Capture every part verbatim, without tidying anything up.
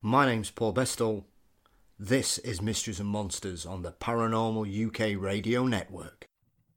My name's Paul Bestall. This is Mysteries and Monsters on the Paranormal U K Radio Network.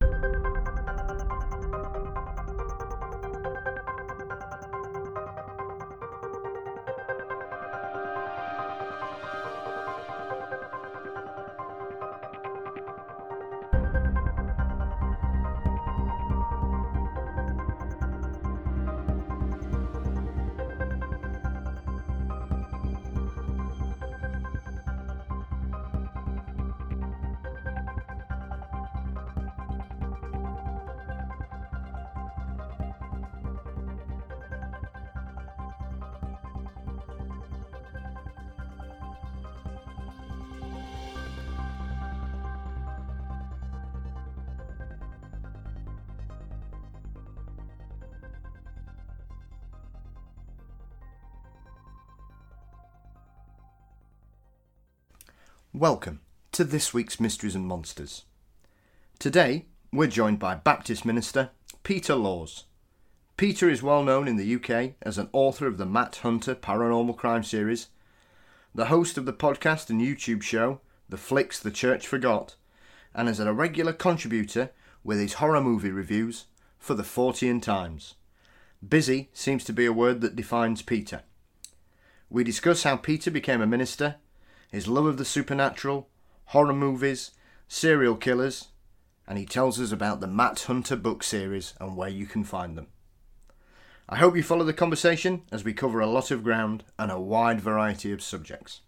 Welcome to this week's Mysteries and Monsters. Today, we're joined by Baptist minister Peter Laws. Peter is well known in the U K as an author of the Matt Hunter Paranormal Crime series, the host of the podcast and YouTube show The Flicks the Church Forgot, and as a regular contributor with his horror movie reviews for the Fortean Times. Busy seems to be a word that defines Peter. We discuss how Peter became a minister, his love of the supernatural, horror movies, serial killers, and he tells us about the Matt Hunter book series and where you can find them. I hope you follow the conversation as we cover a lot of ground and a wide variety of subjects.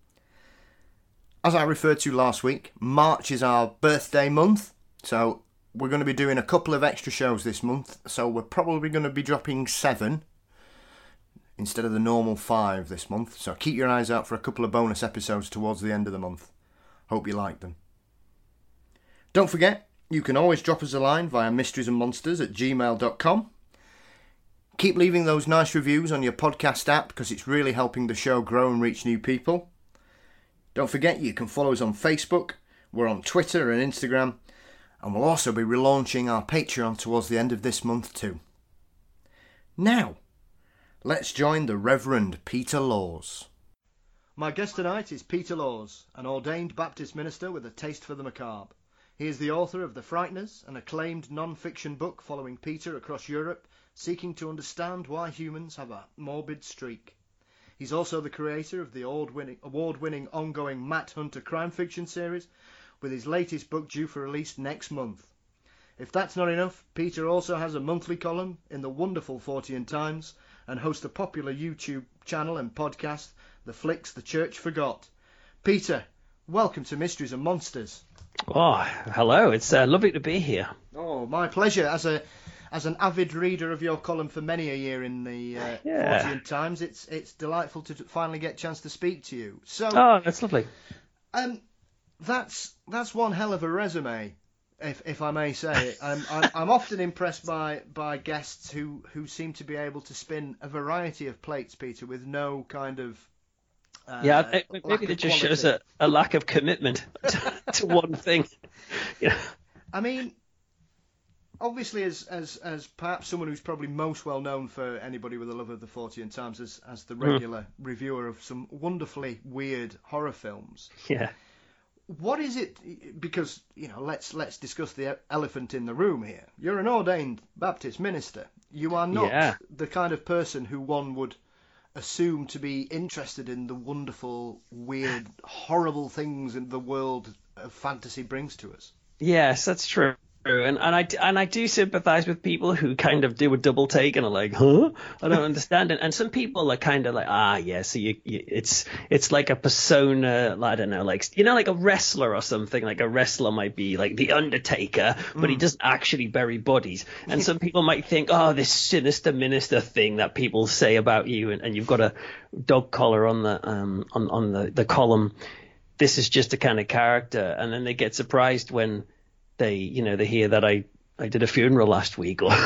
As I referred to last week, March is our birthday month, so we're going to be doing a couple of extra shows this month, so we're probably going to be dropping seven instead of the normal five this month, so keep your eyes out for a couple of bonus episodes towards the end of the month. Hope you like them. Don't forget, you can always drop us a line via mysteriesandmonsters at gmail dot com. Keep leaving those nice reviews on your podcast app because it's really helping the show grow and reach new people. Don't forget you can follow us on Facebook, we're on Twitter and Instagram, and we'll also be relaunching our Patreon towards the end of this month too. Now, let's join the Reverend Peter Laws. My guest tonight is Peter Laws, an ordained Baptist minister with a taste for the macabre. He is the author of The Frighteners, an acclaimed non-fiction book following Peter across Europe, seeking to understand why humans have a morbid streak. He's also the creator of the award-winning, award-winning ongoing Matt Hunter crime fiction series, with his latest book due for release next month. If that's not enough, Peter also has a monthly column in the wonderful Fortean Times, and hosts a popular YouTube channel and podcast, The Flicks the Church Forgot. Peter, welcome to Mysteries and Monsters. Oh, hello. It's uh, lovely to be here. Oh, my pleasure. As a as an avid reader of your column for many a year in the uh, yeah. Fortean Times, it's it's delightful to finally get a chance to speak to you. So, oh, that's lovely. Um, that's that's one hell of a resume. If if I may say, I'm, I'm I'm often impressed by by guests who, who seem to be able to spin a variety of plates, Peter, with no kind of uh, yeah. It, maybe it just shows a, a lack of commitment to, to one thing. Yeah. I mean, obviously, as as as perhaps someone who's probably most well known for anybody with a love of the Fortean Times as as the regular mm. reviewer of some wonderfully weird horror films. Yeah. What is it? Because, you know, let's let's discuss the elephant in the room here. You're an ordained Baptist minister. You are not yeah. the kind of person who one would assume to be interested in the wonderful, weird, horrible things in the world of fantasy brings to us. Yes, that's true. And and I and I do sympathise with people who kind of do a double take and are like, huh? I don't understand it. And some people are kind of like, ah, yeah. So you, you, it's it's like a persona. I don't know, like you know, like a wrestler or something. Like a wrestler might be like the Undertaker, but mm. he doesn't actually bury bodies. And some people might think, oh, this sinister minister thing that people say about you, and, and you've got a dog collar on the um on on the the column. This is just a kind of character, and then they get surprised when they, you know, they hear that I, I did a funeral last week, or, or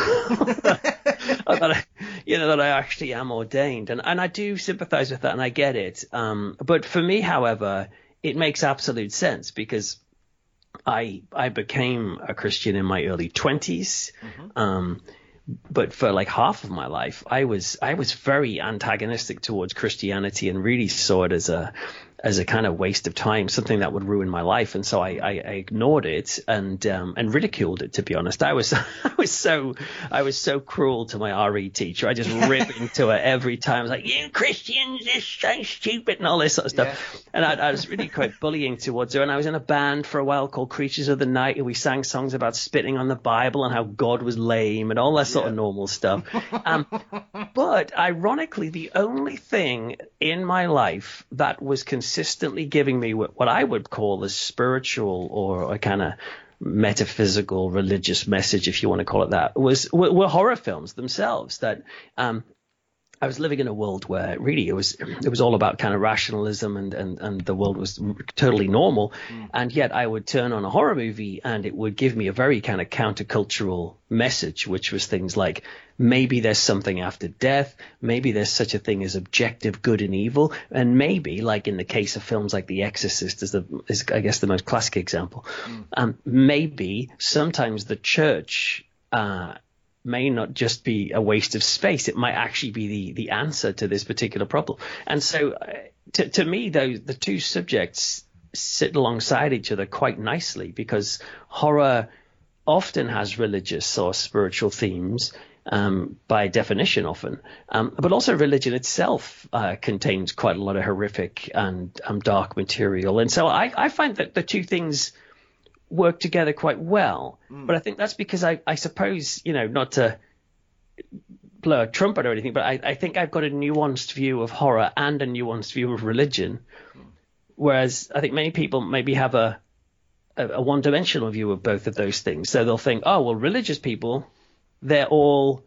that I, you know, that I actually am ordained, and and I do sympathise with that, and I get it. Um, but for me, however, it makes absolute sense because I I became a Christian in my early twenties. Mm-hmm. Um, but for like half of my life, I was I was very antagonistic towards Christianity and really saw it as a as a kind of waste of time, something that would ruin my life. And so I, I, I ignored it and um, and ridiculed it, to be honest. I was I was so I was so cruel to my R E teacher. I just ripped into her every time. I was like, "You Christians are so stupid," and all this sort of stuff. Yeah. And I, I was really quite bullying towards her. And I was in a band for a while called Creatures of the Night, and we sang songs about spitting on the Bible and how God was lame and all that sort yeah. of normal stuff. Um, but ironically, the only thing in my life that was consistent consistently giving me what, what I would call a spiritual or a kind of metaphysical religious message, if you want to call it that, was were, were horror films themselves. That um, I was living in a world where really it was it was all about kind of rationalism and and, and the world was totally normal, mm. and yet I would turn on a horror movie and it would give me a very kind of countercultural message, which was things like maybe there's something after death, maybe there's such a thing as objective good and evil, and maybe, like in the case of films like The Exorcist is the is I guess the most classic example, mm. um, maybe sometimes the church uh, may not just be a waste of space. It might actually be the the answer to this particular problem. And so uh, to, to me, those the two subjects sit alongside each other quite nicely, because horror often has religious or spiritual themes, um, by definition often, um, but also religion itself uh, contains quite a lot of horrific and um, dark material. And so I, I find that the two things work together quite well. Mm. But I think that's because I, I suppose, you know, not to blow a trumpet or anything, but I, I think I've got a nuanced view of horror and a nuanced view of religion, mm. whereas I think many people maybe have a, a, a one-dimensional view of both of those things. So they'll think, oh, well, religious people, they're all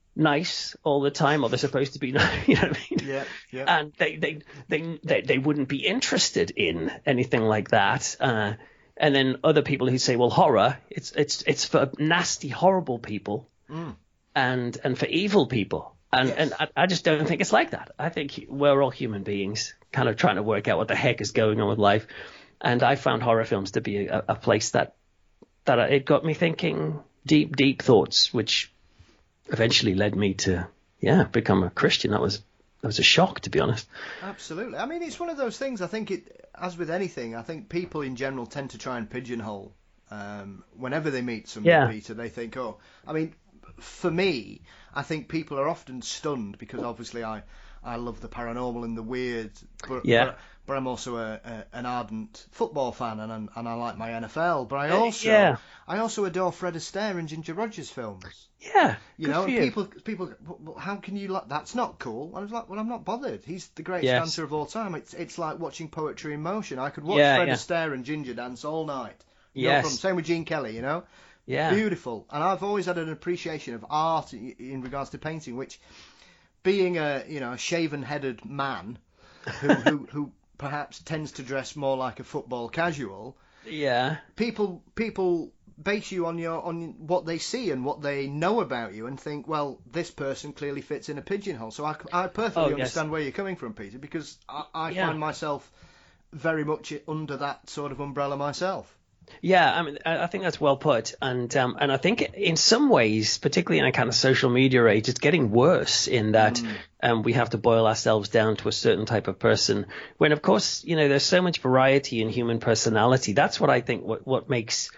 nice all the time, or they're supposed to be, you know what I mean? Yeah, yeah. And they, they, they, they, they wouldn't be interested in anything like that. Uh, And then other people who say, well, horror, it's it's it's for nasty, horrible people, mm. and and for evil people. And yes. and I, I just don't think it's like that. I think we're all human beings kind of trying to work out what the heck is going on with life. And I found horror films to be a, a place that that it got me thinking deep, deep thoughts, which eventually led me to, yeah, become a Christian. That was that was a shock, to be honest. Absolutely. I mean, it's one of those things. I think it, as with anything, I think people in general tend to try and pigeonhole. Um, whenever they meet somebody, yeah. Peter, they think, oh, I mean, for me, I think people are often stunned because obviously I, I love the paranormal and the weird, but yeah. but, but I'm also a, a, an ardent football fan and I'm, and I like my N F L. But I also yeah. I also adore Fred Astaire and Ginger Rogers films. Yeah, you know, and you. people people well, how can you like that's not cool? I was like, well, I'm not bothered. He's the greatest yes. dancer of all time. It's it's like watching poetry in motion. I could watch yeah, Fred yeah. Astaire and Ginger dance all night. No Yes. problem. Same with Gene Kelly, you know. Yeah. Beautiful. And I've always had an appreciation of art in regards to painting, which, being a you know a shaven-headed man who who, who perhaps tends to dress more like a football casual. Yeah. People people base you on your on what they see and what they know about you and think, well, this person clearly fits in a pigeonhole. So I, I perfectly oh, understand yes. where you're coming from, Peter, because I, I yeah. find myself very much under that sort of umbrella myself. Yeah, I mean, I think that's well put, and um, and I think in some ways, particularly in a kind of social media age, it's getting worse in that mm. um, we have to boil ourselves down to a certain type of person. When, of course, you know, there's so much variety in human personality. That's what I think what what makes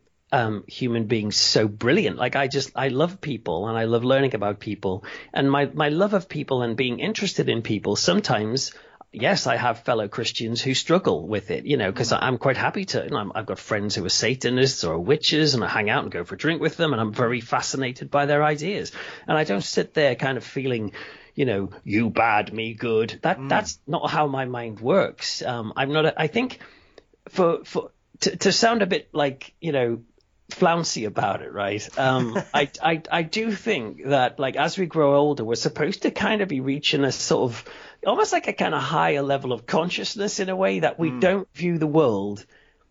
um, human beings so brilliant. Like I just I love people and I love learning about people, and my my love of people and being interested in people sometimes. Yes, I have fellow Christians who struggle with it, you know, because I'm quite happy to, you know, I've got friends who are Satanists or witches and I hang out and go for a drink with them and I'm very fascinated by their ideas. And I don't sit there kind of feeling, you know, you bad, me good. That mm. That's not how my mind works. Um, I'm not, a, I think for, for, to, to sound a bit like, you know, flouncy about it, right? Um, I, I, I do think that like as we grow older, we're supposed to kind of be reaching a sort of, almost like a kind of higher level of consciousness in a way that we mm. don't view the world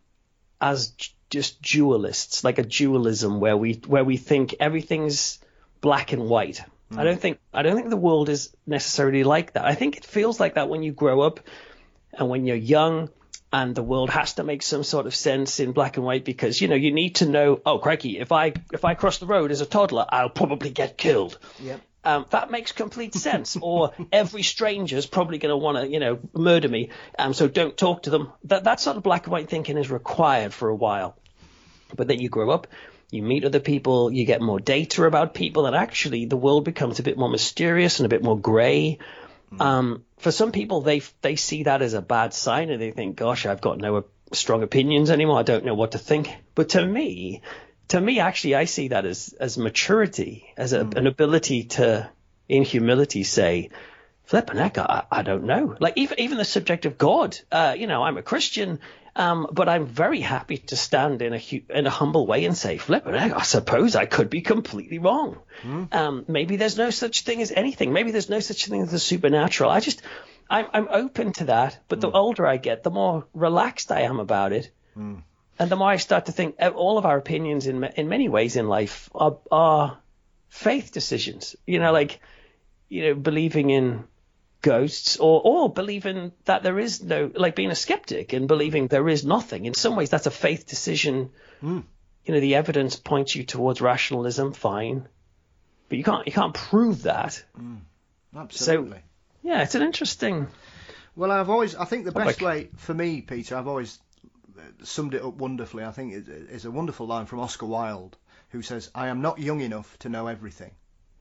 as j- just dualists, like a dualism where we where we think everything's black and white. Mm. I don't think I don't think the world is necessarily like that. I think it feels like that when you grow up and when you're young and the world has to make some sort of sense in black and white because, you know, you need to know, oh, crikey, if I if I cross the road as a toddler, I'll probably get killed. Yep. Um, that makes complete sense. Or every stranger's probably going to want to, you know, murder me, um, so don't talk to them. That that sort of black and white thinking is required for a while. But then you grow up, you meet other people, you get more data about people, and actually the world becomes a bit more mysterious and a bit more grey. Mm. Um, for some people, they they see that as a bad sign, and they think, gosh, I've got no strong opinions anymore. I don't know what to think. But to me... To me, actually, I see that as as maturity, as a, mm. an ability to, in humility, say, flippin' heck, I, I don't know. Like even even the subject of God, uh, you know, I'm a Christian, um, but I'm very happy to stand in a in a humble way and say, flippin' heck, I suppose I could be completely wrong. Mm. Um, maybe there's no such thing as anything. Maybe there's no such thing as the supernatural. I just, I'm I'm open to that. But mm. the older I get, the more relaxed I am about it. Mm. And the more I start to think, all of our opinions in in many ways in life are, are faith decisions. You know, like, you know, believing in ghosts or, or believing that there is no, like being a skeptic and believing there is nothing. In some ways, that's a faith decision. Mm. You know, the evidence points you towards rationalism, fine. But you can't you can't prove that. Mm. Absolutely. So, yeah, it's an interesting... Well, I've always, I think the best topic. way for me, Peter, I've always... summed it up wonderfully. I think it's a wonderful line from Oscar Wilde, who says, "I am not young enough to know everything."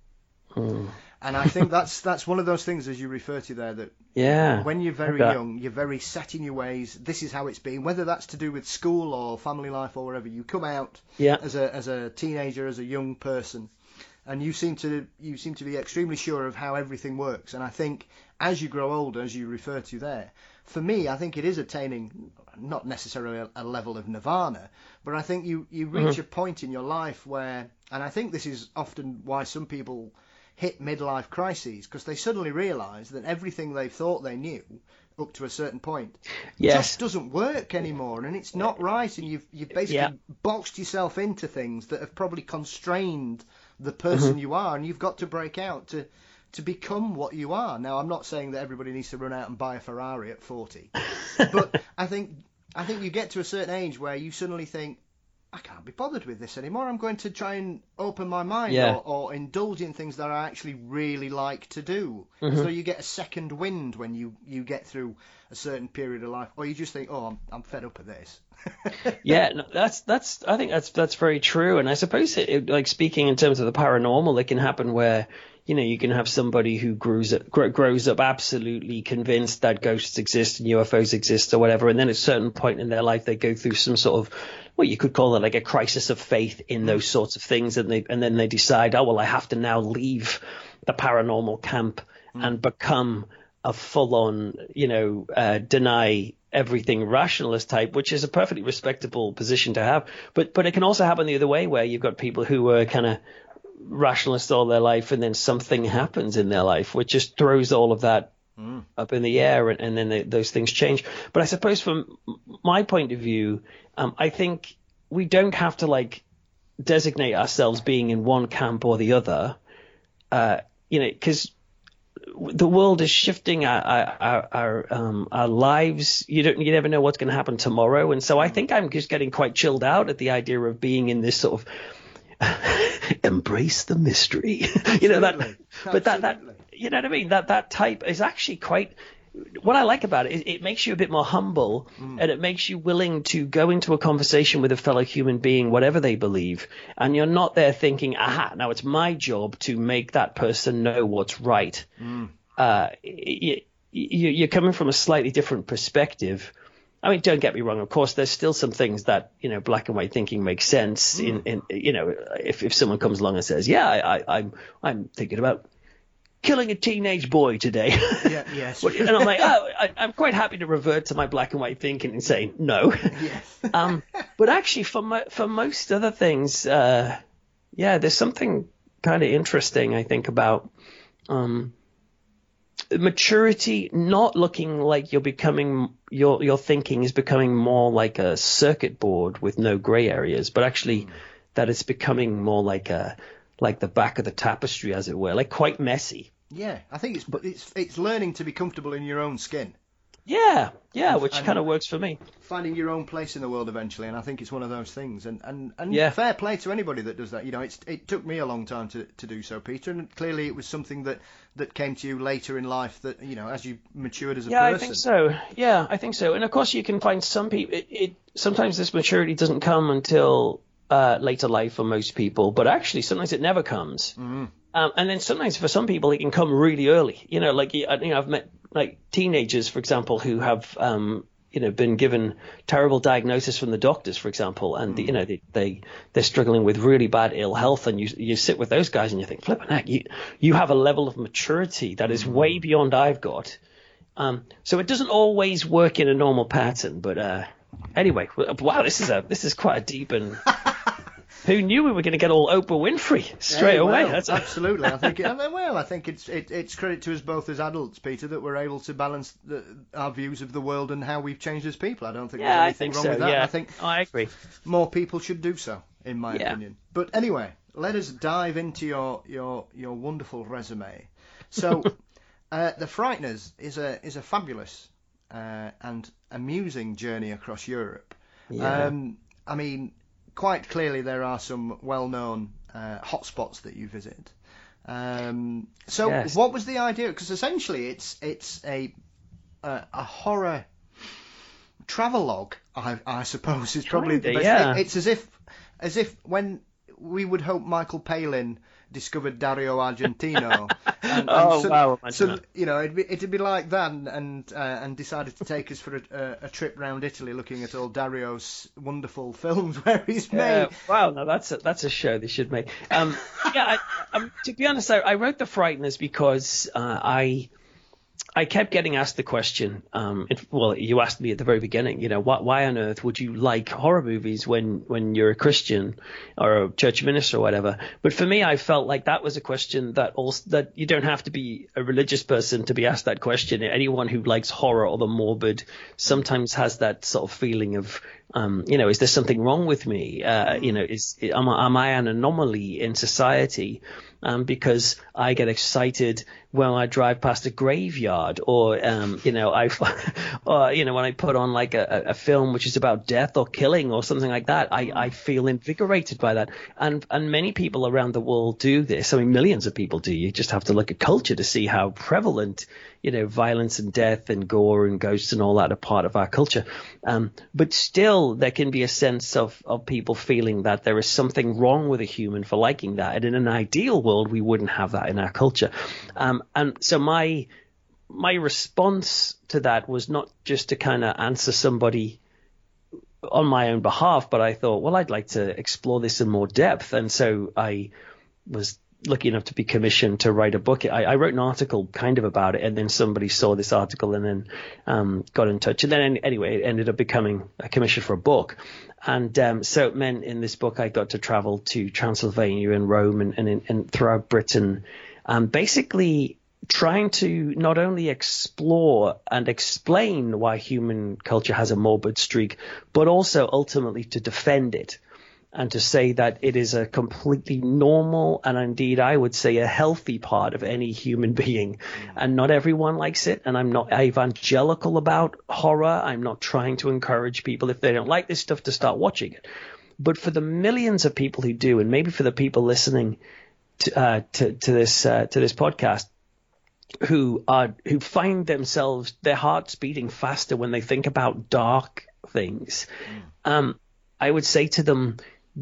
Hmm. And I think that's that's one of those things, as you refer to there, that yeah, when you're very okay. young, you're very set in your ways. This is how it's been, whether that's to do with school or family life or whatever. You come out yeah. as a as a teenager, as a young person, and you seem to you seem to be extremely sure of how everything works. And I think as you grow older, as you refer to there, for me, I think it is attaining not necessarily a, a level of nirvana, but I think you, you reach mm-hmm. a point in your life where, and I think this is often why some people hit midlife crises, because they suddenly realise that everything they thought they knew up to a certain point yes. just doesn't work anymore, and it's not right, and you've you've basically yeah. boxed yourself into things that have probably constrained the person mm-hmm. you are, and you've got to break out to to become what you are. Now, I'm not saying that everybody needs to run out and buy a Ferrari at forty, but I think I think you get to a certain age where you suddenly think, I can't be bothered with this anymore. I'm going to try and open my mind yeah. or, or indulge in things that I actually really like to do. Mm-hmm. So you get a second wind when you, you get through a certain period of life, or you just think, oh, I'm I'm fed up of this. yeah, no, that's that's. I think that's that's very true. And I suppose it, it, like speaking in terms of the paranormal, it can happen where, you know, you can have somebody who grows up, grows up absolutely convinced that ghosts exist and U F Os exist or whatever, and then at a certain point in their life they go through some sort of, well, you could call it like a crisis of faith in those sorts of things, and they and then they decide, oh well, I have to now leave the paranormal camp mm. and become a full-on, you know, uh, deny everything rationalist type, which is a perfectly respectable position to have. But but it can also happen the other way, where you've got people who are kind of rationalists all their life, and then something happens in their life which just throws all of that mm. up in the air, and, and then they, those things change. But I suppose from my point of view, um, I think we don't have to like designate ourselves being in one camp or the other, uh, you know, because the world is shifting our our our, um, our lives. You don't you never know what's going to happen tomorrow, and so I think I'm just getting quite chilled out at the idea of being in this sort of embrace the mystery, you know, that, Absolutely. but that, that, you know what I mean? That, that type is actually quite, what I like about it is it makes you a bit more humble mm. and it makes you willing to go into a conversation with a fellow human being, whatever they believe. And you're not there thinking, aha, now it's my job to make that person know what's right. Mm. Uh, you, you, you're coming from a slightly different perspective. I mean, don't get me wrong. Of course, there's still some things that, you know, black and white thinking makes sense. Mm. In, in, you know, if, if someone comes along and says, "Yeah, I, I, I'm, I'm thinking about killing a teenage boy today," yeah, yes, and I'm like, oh, I, I'm quite happy to revert to my black and white thinking and say no. Yes. um, but actually, for mo- for most other things, uh, yeah, there's something kind of interesting, I think, about um. maturity, not looking like you're becoming, your your thinking is becoming more like a circuit board with no gray areas, but actually mm. that it's becoming more like a like the back of the tapestry, as it were, like quite messy. Yeah, I think it's it's it's learning to be comfortable in your own skin. Yeah, yeah, And, which and kind of works for me. Finding your own place in the world eventually, and I think it's one of those things. And, and, and Yeah. fair play to anybody that does that. You know, it's, it took me a long time to, to do so, Peter, and clearly it was something that, that came to you later in life that, you know, as you matured as a yeah, person. Yeah, I think so. Yeah, I think so. And of course you can find some people, it, it sometimes this maturity doesn't come until uh, later life for most people, but actually sometimes it never comes. Mm-hmm. Um, and then sometimes for some people it can come really early. You know, like, you know, I've met like teenagers, for example, who have, um, you know, been given terrible diagnosis from the doctors, for example, and, mm. you know, they, they, they're struggling with really bad ill health. And you, you sit with those guys and you think, flipping heck, you, you have a level of maturity that is mm. way beyond I've got. Um, so it doesn't always work in a normal pattern. But uh, anyway, wow, this is a, this is quite a deep and... Who knew we were going to get all Oprah Winfrey straight yeah, well, away? That's absolutely. I think. It, well, I think it's it, it's credit to us both as adults, Peter, that we're able to balance the, our views of the world and how we've changed as people. I don't think yeah, there's anything I think wrong so, with that. Yeah. I think oh, I agree. More people should do so, in my yeah. opinion. But anyway, let us dive into your your your wonderful resume. So, uh, The Frighteners is a is a fabulous uh, and amusing journey across Europe. Yeah. Um, I mean. Quite clearly, there are some well-known uh, hotspots that you visit. Um, so, yes. What was the idea? Because essentially, it's it's a a, a horror travelogue, I, I suppose, is probably Kinda, the best. Yeah. It, it's as if as if when we would hope Michael Palin discovered Dario Argentino. And, and oh so, wow! So you know, it'd be, it'd be like that, and and, uh, and decided to take us for a, a, a trip round Italy, looking at all Dario's wonderful films where he's made. Yeah, wow, no, that's a, that's a show they should make. Um, yeah, I, um, to be honest, I, I wrote The Frighteners because uh, I. I kept getting asked the question, um, it, well, you asked me at the very beginning, you know, why, why on earth would you like horror movies when, when you're a Christian or a church minister or whatever? But for me, I felt like that was a question that also, that you don't have to be a religious person to be asked that question. Anyone who likes horror or the morbid sometimes has that sort of feeling of, um, you know, is there something wrong with me? Uh, you know, is, am I, am I an anomaly in society? Um, because I get excited when I drive past a graveyard, or um, you know, I, or you know, when I put on like a, a film which is about death or killing or something like that, I, I feel invigorated by that. And and many people around the world do this. I mean, millions of people do. You just have to look at culture to see how prevalent, you know, violence and death and gore and ghosts and all that are part of our culture. Um, but still, there can be a sense of of people feeling that there is something wrong with a human for liking that. And in an ideal world, we wouldn't have that in our culture. Um, and so my my response to that was not just to kind of answer somebody on my own behalf, but I thought, well, I'd like to explore this in more depth. And so I was lucky enough to be commissioned to write a book. I, I wrote an article kind of about it, and then somebody saw this article and then um, got in touch. And then anyway, it ended up becoming a commission for a book. And um, so it meant in this book I got to travel to Transylvania and Rome and, and, and throughout Britain, um, basically trying to not only explore and explain why human culture has a morbid streak, but also ultimately to defend it. And to say that it is a completely normal and indeed I would say a healthy part of any human being. Mm. And not everyone likes it. And I'm not evangelical about horror. I'm not trying to encourage people, if they don't like this stuff, to start watching it. But for the millions of people who do, and maybe for the people listening to uh, to, to this uh, to this podcast, who are who find themselves, their hearts beating faster when they think about dark things, mm. um, I would say to them,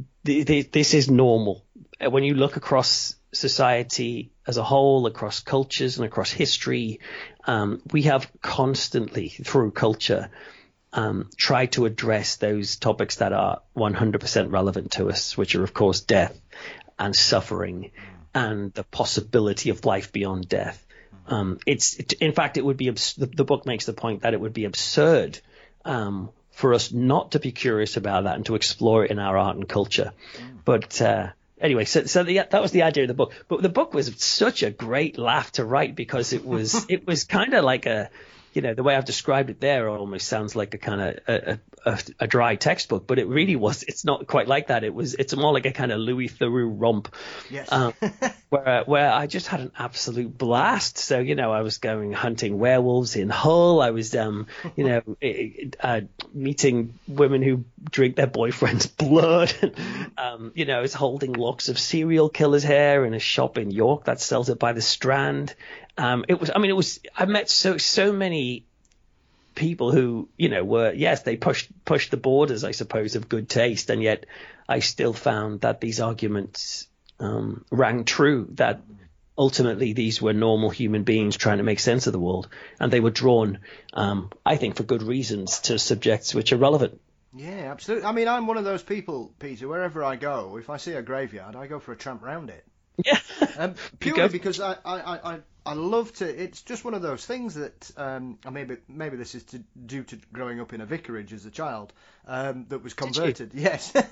this is normal. When you look across society as a whole, across cultures and across history, um, we have constantly, through culture, um, tried to address those topics that are one hundred percent relevant to us, which are, of course, death and suffering and the possibility of life beyond death. Um, it's, it, in fact, it would be abs- the, the book makes the point that it would be absurd um, for us not to be curious about that and to explore it in our art and culture. Mm. But uh, anyway, so so the, that was the idea of the book. But the book was such a great laugh to write because it was it was kind of like a, you know, the way I've described it there almost sounds like a kind of a, a, a dry textbook, but it really was. It's not quite like that. It was. It's more like a kind of Louis Theroux romp, yes, um, where where I just had an absolute blast. So you know, I was going hunting werewolves in Hull. I was, um, you know, uh, meeting women who drink their boyfriend's blood. um, you know, I was holding locks of serial killers' hair in a shop in York that sells it by the Strand. Um, it was, I mean, it was, I met so, so many people who, you know, were, yes, they pushed, pushed the borders, I suppose, of good taste. And yet I still found that these arguments, um, rang true, that ultimately these were normal human beings trying to make sense of the world. And they were drawn, um, I think for good reasons, to subjects which are relevant. Yeah, absolutely. I mean, I'm one of those people, Peter, wherever I go, if I see a graveyard, I go for a tramp round it. Yeah. um, purely because I, I, I, I love to. It's just one of those things that um, maybe maybe this is to, due to growing up in a vicarage as a child um, that was converted. Yes. and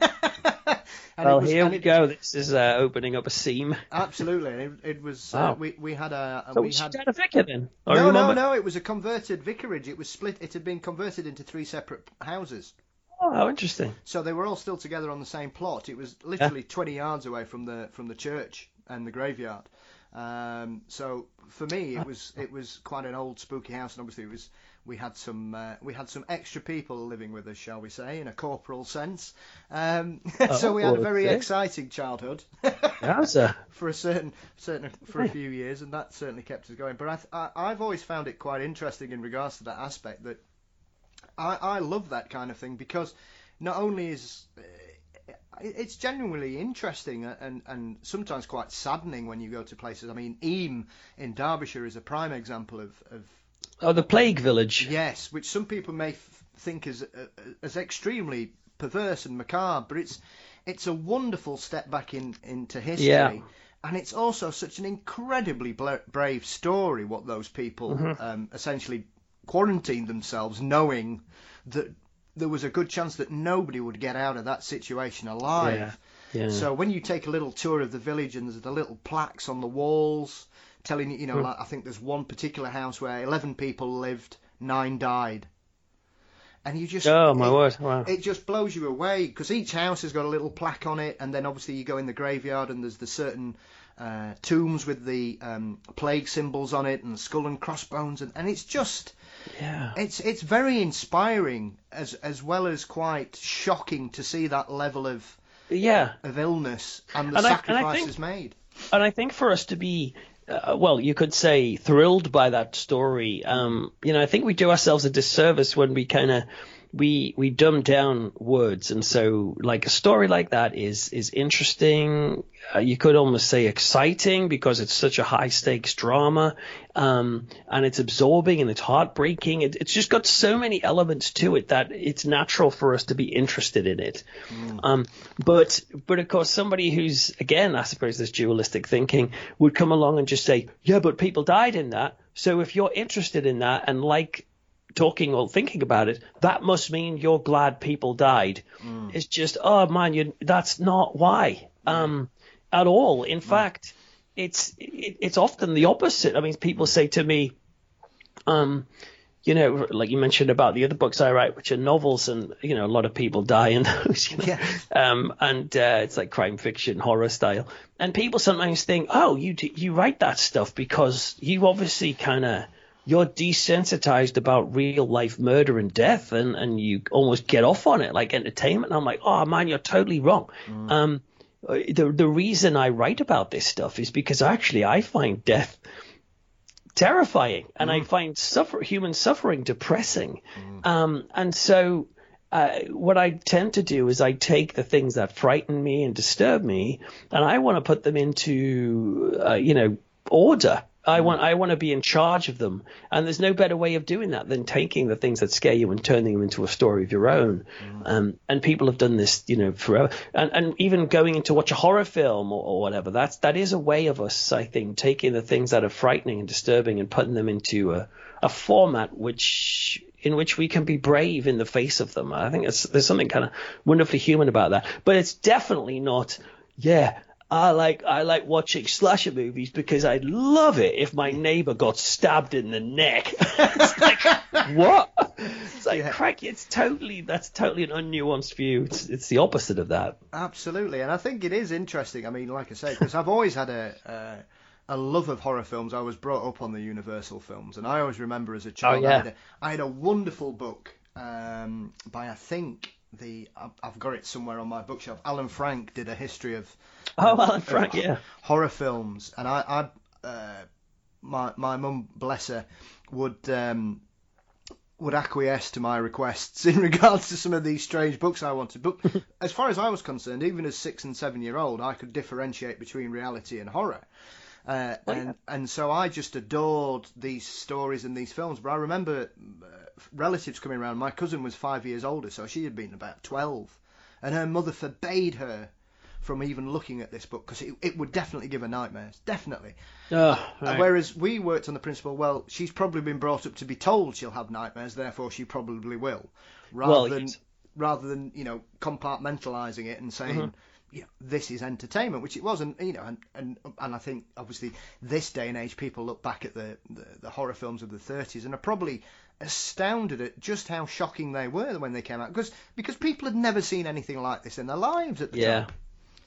well, it was, here and we it, go. This is uh, opening up a seam. Absolutely, it, it was. Wow. Uh, we we had a. So we she had had a vicar then? I no, remember. no, no. It was a converted vicarage. It was split. It had been converted into three separate houses. Oh, how interesting. So they were all still together on the same plot. It was literally yeah. twenty yards away from the from the church and the graveyard. Um, so for me, it was it was quite an old spooky house, and obviously it was we had some uh, we had some extra people living with us, shall we say, in a corporal sense. Um, oh, so we had a very okay. exciting childhood a... for a certain certain for a few years, and that certainly kept us going. But I, I I've always found it quite interesting in regards to that aspect that. I, I love that kind of thing because not only is uh, it's genuinely interesting and, and sometimes quite saddening when you go to places. I mean, Eyam in Derbyshire is a prime example of, of oh, the plague village. Yes, which some people may f- think is uh, as extremely perverse and macabre, but it's it's a wonderful step back in into history. Yeah. And it's also such an incredibly bla- brave story what those people mm-hmm. um, essentially quarantined themselves knowing that there was a good chance that nobody would get out of that situation alive. Yeah. Yeah. So when you take a little tour of the village and there's the little plaques on the walls telling you, you know, mm. like I think there's one particular house where eleven people lived, nine died. And you just... Oh, my it, word, wow. It just blows you away because each house has got a little plaque on it, and then obviously you go in the graveyard and there's the certain uh, tombs with the um, plague symbols on it and the skull and crossbones, and, and it's just... Yeah. It's it's very inspiring as as well as quite shocking to see that level of yeah of illness and the and sacrifices I, and I think, made. And I think for us to be, uh, well, you could say thrilled by that story. Um, you know, I think we do ourselves a disservice when we kind of we we dumb down words, and so like a story like that is is interesting. Uh, you could almost say exciting because it's such a high stakes drama, um, and it's absorbing and it's heartbreaking. It, it's just got so many elements to it that it's natural for us to be interested in it. Mm. Um, but but of course, somebody who's again, I suppose, this dualistic thinking would come along and just say, yeah, but people died in that. So if you're interested in that and like talking or thinking about it, that must mean you're glad people died. Mm. It's just, oh man, you that's not why. Um, at all. In mm. fact, it's it, it's often the opposite. I mean, people say to me, um, you know, like you mentioned about the other books I write, which are novels, and you know, a lot of people die in those. You know? Yeah. Um, and uh, it's like crime fiction, horror style. And people sometimes think, oh, you you write that stuff because you obviously kind of you're desensitized about real life murder and death, and, and you almost get off on it like entertainment. And I'm like, oh man, you're totally wrong. Mm. Um, the the reason I write about this stuff is because actually I find death terrifying, and mm. I find suffer human suffering depressing. Mm. Um, and so uh, what I tend to do is I take the things that frighten me and disturb me, and I want to put them into uh, you know order. I want I want to be in charge of them, and there's no better way of doing that than taking the things that scare you and turning them into a story of your own. Mm. Um, and people have done this, you know, forever. And and even going in to watch a horror film or, or whatever, that's that is a way of us, I think, taking the things that are frightening and disturbing and putting them into a, a format which in which we can be brave in the face of them. I think it's, there's something kind of wonderfully human about that. But it's definitely not, yeah. I like I like watching slasher movies because I'd love it if my neighbor got stabbed in the neck. It's like, what? It's like, Yeah. crack, it's totally, that's totally an unnuanced view. It's, it's the opposite of that. Absolutely, and I think it is interesting. I mean, like I say, because I've always had a uh, a love of horror films. I was brought up on the Universal films, and I always remember as a child, Oh, yeah. I, had a, I had a wonderful book um, by, I think, the I've, I've got it somewhere on my bookshelf. Alan Frank did a history of Oh, of- Alan Frank, of yeah. horror films, and I, I uh, my my mum, bless her, would. Um, would acquiesce to my requests in regards to some of these strange books I wanted. But as far as I was concerned, even as six and seven year old, I could differentiate between reality and horror. Uh, Oh, and yeah. and so I just adored these stories and these films. But I remember uh, relatives coming around. My cousin was five years older, so she had been about twelve, and her mother forbade her from even looking at this book because it, it would definitely give her nightmares. Definitely. Oh, Uh, right. Whereas we worked on the principle, well, she's probably been brought up to be told she'll have nightmares, therefore she probably will, rather Well, than yes. rather than you know compartmentalising it and saying, Mhm. you know, this is entertainment, which it was, and you know, and, and and I think obviously this day and age people look back at the the, the horror films of the thirties and are probably astounded at just how shocking they were when they came out, because because people had never seen anything like this in their lives at the Yeah. time.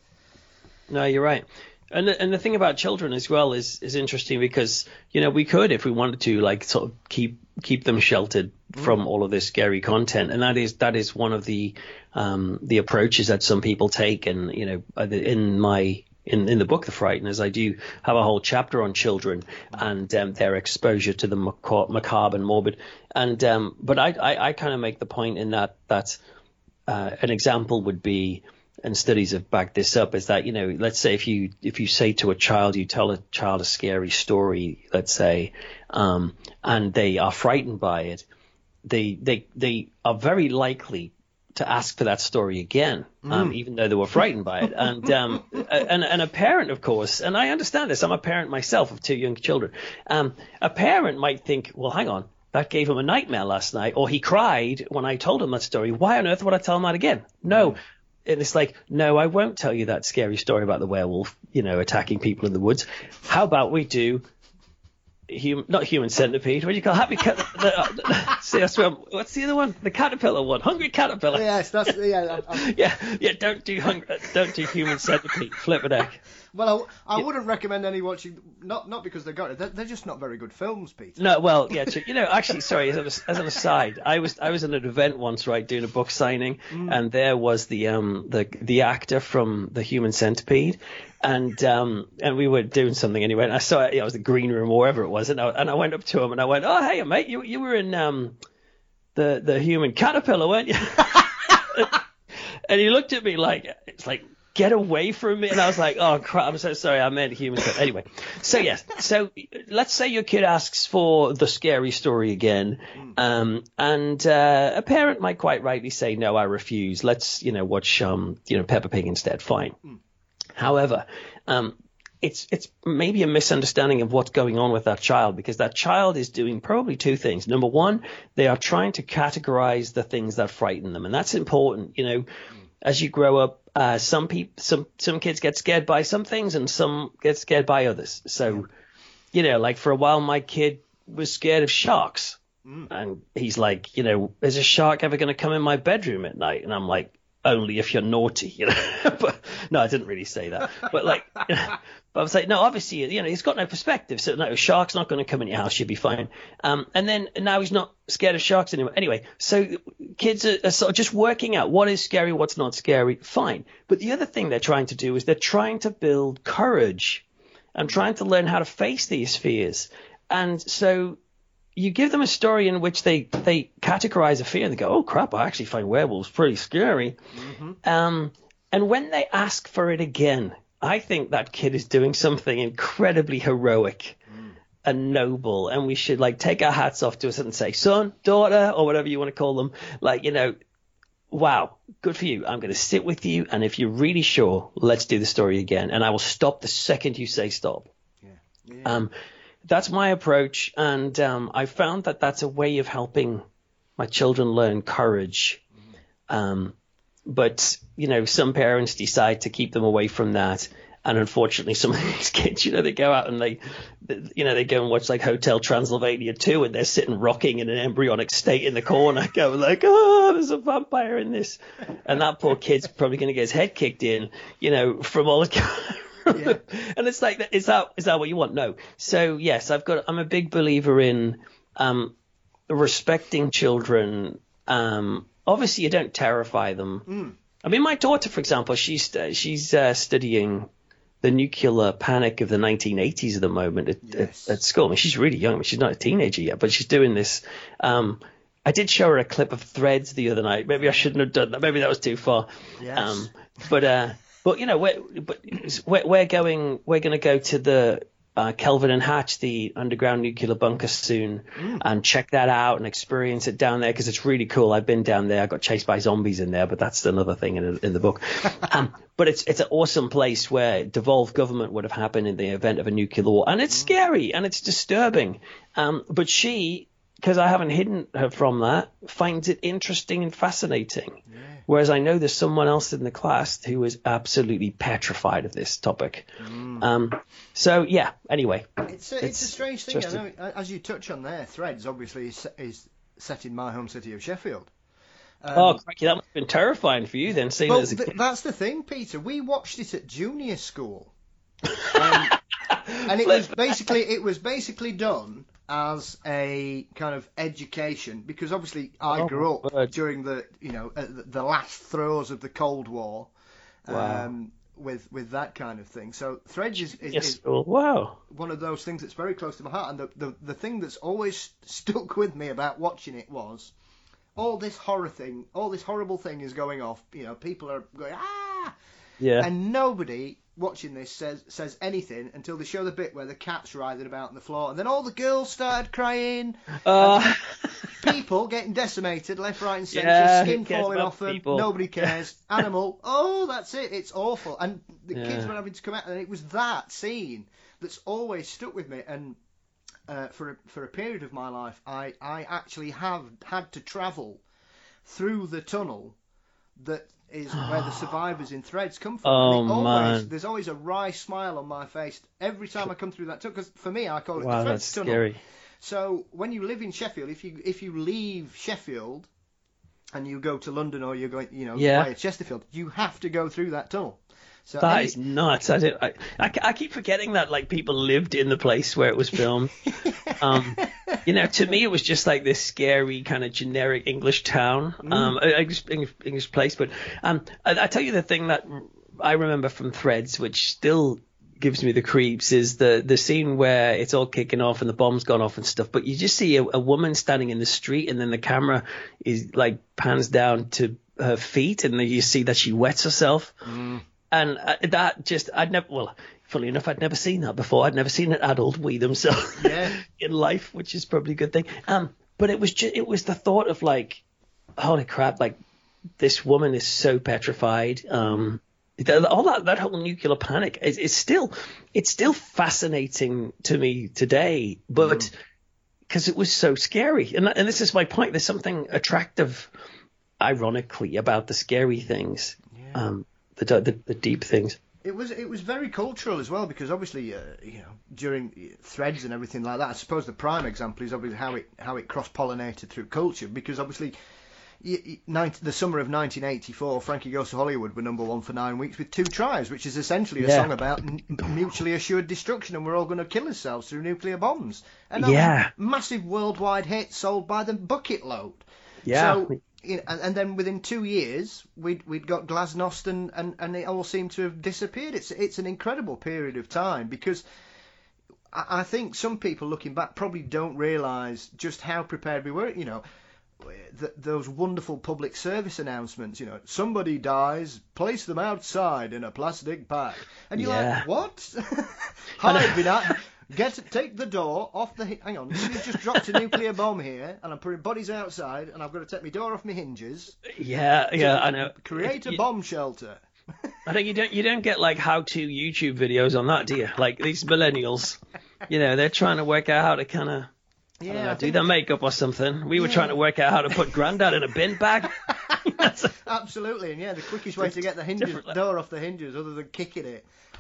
No, you're right. And the, and the thing about children as well is is interesting because, you know, we could, if we wanted to, like sort of keep keep them sheltered from all of this scary content, and that is that is one of the um, the approaches that some people take. And you know, in my in in the book The Frighteners, I do have a whole chapter on children and um, their exposure to the maca- macabre and morbid. And um, but I I, I kind of make the point in that that uh, an example would be, and studies have backed this up, is that, you know, let's say if you if you say to a child, you tell a child a scary story, let's say, um, and they are frightened by it, they they they are very likely to ask for that story again, um, even though they were frightened by it. And um, and and a parent, of course, and I understand this. I'm a parent myself of two young children. Um, a parent might think, well, hang on, that gave him a nightmare last night, or he cried when I told him that story. Why on earth would I tell him that again? No. And it's like, no, I won't tell you that scary story about the werewolf, you know, attacking people in the woods. How about we do human, not human centipede? What do you call happy? Cat, the, the, see, I swear, what's the other one? The caterpillar one, hungry caterpillar. Yes, that's yeah. I, I, Yeah, yeah. Don't do hungry, don't do human centipede. Flip it heck. Well, I, I wouldn't recommend any watching, not not because they got it. They're, they're just not very good films, Peter. No, well, yeah, true. You know, actually, sorry, as an, as an aside, I was I was at an event once, right, doing a book signing, and there was the um the the actor from The Human Centipede, and um and we were doing something anyway, and I saw it, you know, it was the green room or wherever it was, and I, and I went up to him and I went, oh hey mate, you you were in um the the Human Caterpillar, weren't you? And he looked at me like, it's like, get away from me. And I was like, oh crap, I'm so sorry, I meant human. Anyway, so yes, so let's say your kid asks for the scary story again, um, and uh, a parent might quite rightly say, no, I refuse. Let's, you know, watch, um, you know, Peppa Pig instead. Fine. However, um, it's it's maybe a misunderstanding of what's going on with that child, because that child is doing probably two things. Number one, they are trying to categorize the things that frighten them, and that's important. You know, as you grow up, uh, some people, some some kids get scared by some things, and some get scared by others. So, you know, like for a while, my kid was scared of sharks, and he's like, you know, is a shark ever going to come in my bedroom at night? And I'm like, only if you're naughty, you know. But no, I didn't really say that. But like, but I was like, no, obviously, you know, he's got no perspective. So no, a shark's not going to come in your house. You'll be fine. Um, and then now he's not scared of sharks anymore. Anyway, so kids are, are sort of just working out what is scary, what's not scary. Fine. But the other thing they're trying to do is they're trying to build courage and trying to learn how to face these fears. And so you give them a story in which they, they categorize a fear and they go, oh crap, I actually find werewolves pretty scary. Mm-hmm. Um, and when they ask for it again, I think that kid is doing something incredibly heroic mm. and noble. And we should like take our hats off to us and say, son, daughter, or whatever you want to call them, like, you know, wow, good for you. I'm going to sit with you. And if you're really sure, let's do the story again. And I will stop the second you say stop. Yeah. Yeah. Um, That's my approach, and um, I found that that's a way of helping my children learn courage. Um, but, you know, some parents decide to keep them away from that, And unfortunately, some of these kids, you know, they go out and they, you know, they go and watch like Hotel Transylvania two, and they're sitting rocking in an embryonic state in the corner, going like, oh, there's a vampire in this. And that poor kid's probably going to get his head kicked in, you know, from all the... Yeah. And it's like, is that is that what you want? No. So yes, I've got. I'm a big believer in um, respecting children. Um, obviously, you don't terrify them. Mm. I mean, my daughter, for example, she's uh, she's uh, studying the nuclear panic of the nineteen eighties at the moment at, yes. at, at school. I mean, she's really young. I mean, she's not a teenager yet, but she's doing this. Um, I did show her a clip of Threads the other night. Maybe I shouldn't have done that. Maybe that was too far. Yes. Um, but. Uh, But you know, we're, but we're going. We're going to go to the uh, Kelvin and Hatch, the underground nuclear bunker, soon, mm. and check that out and experience it down there because it's really cool. I've been down there. I got chased by zombies in there, but that's another thing in, in the book. um, but it's it's an awesome place where devolved government would have happened in the event of a nuclear war, and it's mm. scary and it's disturbing. Um, but she, because I haven't hidden her from that, finds it interesting and fascinating. Yeah. Whereas I know there's someone else in the class who is absolutely petrified of this topic. Mm. Um, so, yeah, anyway. It's a, it's, it's a strange thing. I know, a... As you touch on there, Threads obviously is, is set in my home city of Sheffield. Um, oh, crikey, that must have been terrifying for you then, seeing well, it as a th- kid. That's the thing, Peter. We watched it at junior school. Um, and it was basically it was basically done as a kind of education, because obviously I oh, grew up word. during the you know uh, the last throes of the Cold War, wow. um, with with that kind of thing. So Threads is, is, yes. is wow. one of those things that's very close to my heart. And the, the the thing that's always stuck with me about watching it was all this horror thing, all this horrible thing is going off. You know, people are going ah, yeah, and nobody watching this says says anything until they show the bit where the cat's writhing about on the floor, and then all the girls started crying. Uh, people getting decimated left, right, and centre, yeah, skin falling off them. People. Nobody cares. Animal. Oh, that's it. It's awful. And the yeah. kids were having to come out, and it was that scene that's always stuck with me. And uh, for a, for a period of my life, I I actually have had to travel through the tunnel that is where the survivors in Threads come from. Oh, and always, man. There's always a wry smile on my face every time I come through that tunnel, because for me, I call it wow, the Threads that's tunnel. Scary. So when you live in Sheffield, if you if you leave Sheffield and you go to London, or you're going, you know, yeah. via Chesterfield, you have to go through that tunnel. So that any... is nuts. I, did, I, I, I keep forgetting that like people lived in the place where it was filmed. um, you know, to me it was just like this scary kind of generic English town, mm. um, English, English, English place. But um, I, I tell you the thing that I remember from Threads, which still gives me the creeps, is the the scene where it's all kicking off and the bomb's gone off and stuff. But you just see a, a woman standing in the street, and then the camera is like pans down to her feet, and then you see that she wets herself. Mm. And uh, that just, I'd never, well, funnily enough, I'd never seen that before. I'd never seen an adult wee themselves yeah. in life, which is probably a good thing. Um, but it was just, it was the thought of like, holy crap, like this woman is so petrified. Um, all that, that whole nuclear panic is, is still, it's still fascinating to me today, but because mm. it was so scary. And, and this is my point. There's something attractive, ironically, about the scary things. Yeah. Um, The, the the deep things. It was it was very cultural as well, because obviously uh, you know during Threads and everything like that. I suppose the prime example is obviously how it how it cross pollinated through culture, because obviously you, you, ninety, the summer of nineteen eighty-four, Frankie Goes to Hollywood were number one for nine weeks with Two Tries, which is essentially a yeah. song about n- mutually assured destruction, and we're all going to kill ourselves through nuclear bombs. And that yeah, was a massive worldwide hit sold by the bucket load. Yeah. So, you know, and, and then within two years, we'd we'd got Glasnost, and, and, and it all seemed to have disappeared. It's it's an incredible period of time, because I, I think some people looking back probably don't realise just how prepared we were. You know, th- those wonderful public service announcements. You know, somebody dies, place them outside in a plastic bag, and you're yeah. like, what? Hi, been at. Get take the door off the. Hang on, somebody's just dropped a nuclear bomb here, and I'm putting bodies outside, and I've got to take my door off my hinges. Yeah, yeah, I know. Create a you, bomb shelter. I think you don't you don't get like how-to YouTube videos on that, do you? Like these millennials, you know, they're trying to work out how to kind of yeah, know, do their makeup or something. We were yeah. trying to work out how to put Grandad in a bin bag. Absolutely, and yeah, the quickest way to get the hinges door off the hinges, other than kicking it.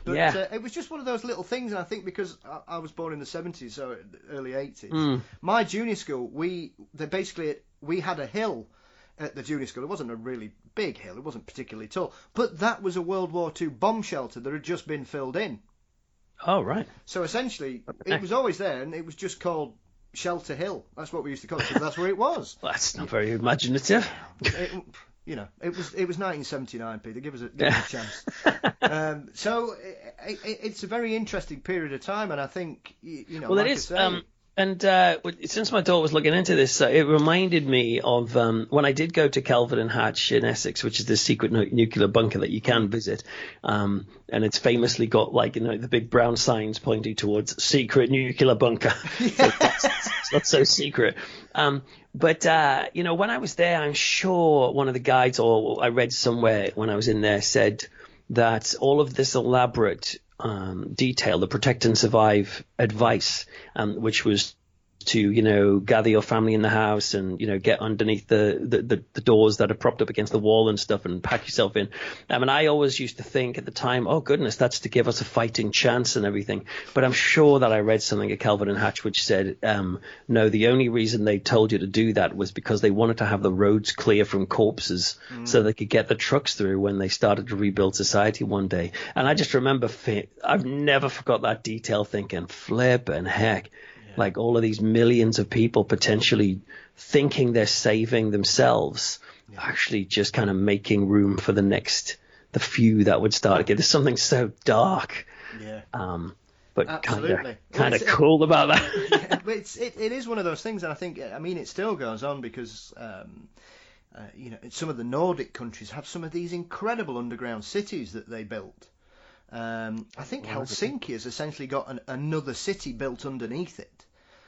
But Yeah. uh, it was just one of those little things, and I think because I, I was born in the seventies, so early eighties, Mm. my junior school, we they basically we had a hill at the junior school. It wasn't a really big hill, it wasn't particularly tall, but that was a World War Two bomb shelter that had just been filled in. Oh, right. So essentially, it was always there, and it was just called Shelter Hill. That's what we used to call it, because that's where it was. Well, that's not very imaginative. It, you know, it was it was nineteen seventy-nine, Peter. Give us a, give us a chance. um, so it, it, it's a very interesting period of time, and I think you, you know. Well, like it I is. say, Um, and uh, since my daughter was looking into this, uh, it reminded me of um, when I did go to Kelvin and Hatch in Essex, which is this secret nu- nuclear bunker that you can visit. Um, and it's famously got, like, you know, the big brown signs pointing towards secret nuclear bunker. So it's, it's not so secret. Um, but, uh, you know, when I was there, I'm sure one of the guides, or I read somewhere when I was in there, said that all of this elaborate um, detail, the protect and survive advice, um, which was to, you know, gather your family in the house and, you know, get underneath the, the, the, the doors that are propped up against the wall and stuff and pack yourself in. I mean, I always used to think at the time, oh, goodness, that's to give us a fighting chance and everything. But I'm sure that I read something at Kelvin and Hatch which said, um, no, the only reason they told you to do that was because they wanted to have the roads clear from corpses mm. so they could get the trucks through when they started to rebuild society one day. And I just remember, I've never forgot that detail, thinking, flip and heck. Like all of these millions of people potentially thinking they're saving themselves, yeah. actually just kind of making room for the next, the few that would start again. There's something so dark, yeah. um, but kind of well, kind of cool about that. yeah, but it's, it, it is one of those things, and I think, I mean, it still goes on because, um, uh, you know, some of the Nordic countries have some of these incredible underground cities that they built. Um, I think oh, Helsinki has essentially got an, another city built underneath it.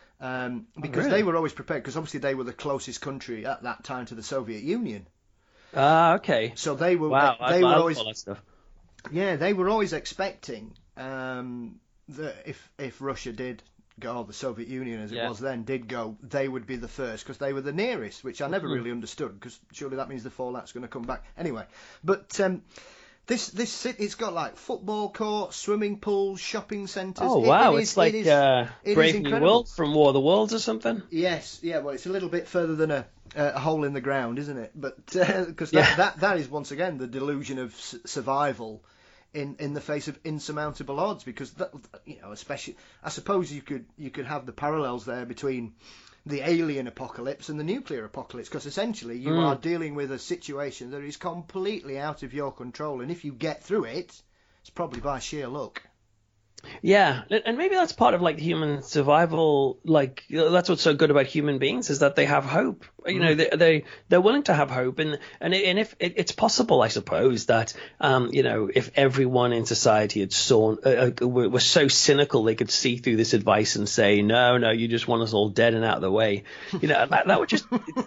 Um, because oh, really? they were always prepared, because obviously they were the closest country at that time to the Soviet Union. Ah, uh, okay. So they were, wow, they I, were I always, all that stuff. Yeah, they were always expecting um, that if if Russia did go, or the Soviet Union as it yeah. was then did go, they would be the first because they were the nearest, which I never mm-hmm. really understood, because surely that means the fallout's going to come back anyway. But um, This this it's got like football courts, swimming pools, shopping centres. Oh wow, it, it it's is, like it is, uh, it Brave New World from War of the Worlds or something. Yes, yeah. Well, it's a little bit further than a, a hole in the ground, isn't it? But because uh, that, yeah. that that is once again the delusion of s- survival in, in the face of insurmountable odds. Because that, you know, especially I suppose you could you could have the parallels there between the alien apocalypse and the nuclear apocalypse, because essentially you mm. are dealing with a situation that is completely out of your control, and if you get through it, it's probably by sheer luck. Yeah, and maybe that's part of like human survival. Like that's what's so good about human beings is that they have hope. You know, they, they they're willing to have hope, and and and if it, it's possible, I suppose that um you know if everyone in society had saw uh, were, were so cynical they could see through this advice and say no no you just want us all dead and out of the way. You know that, that would just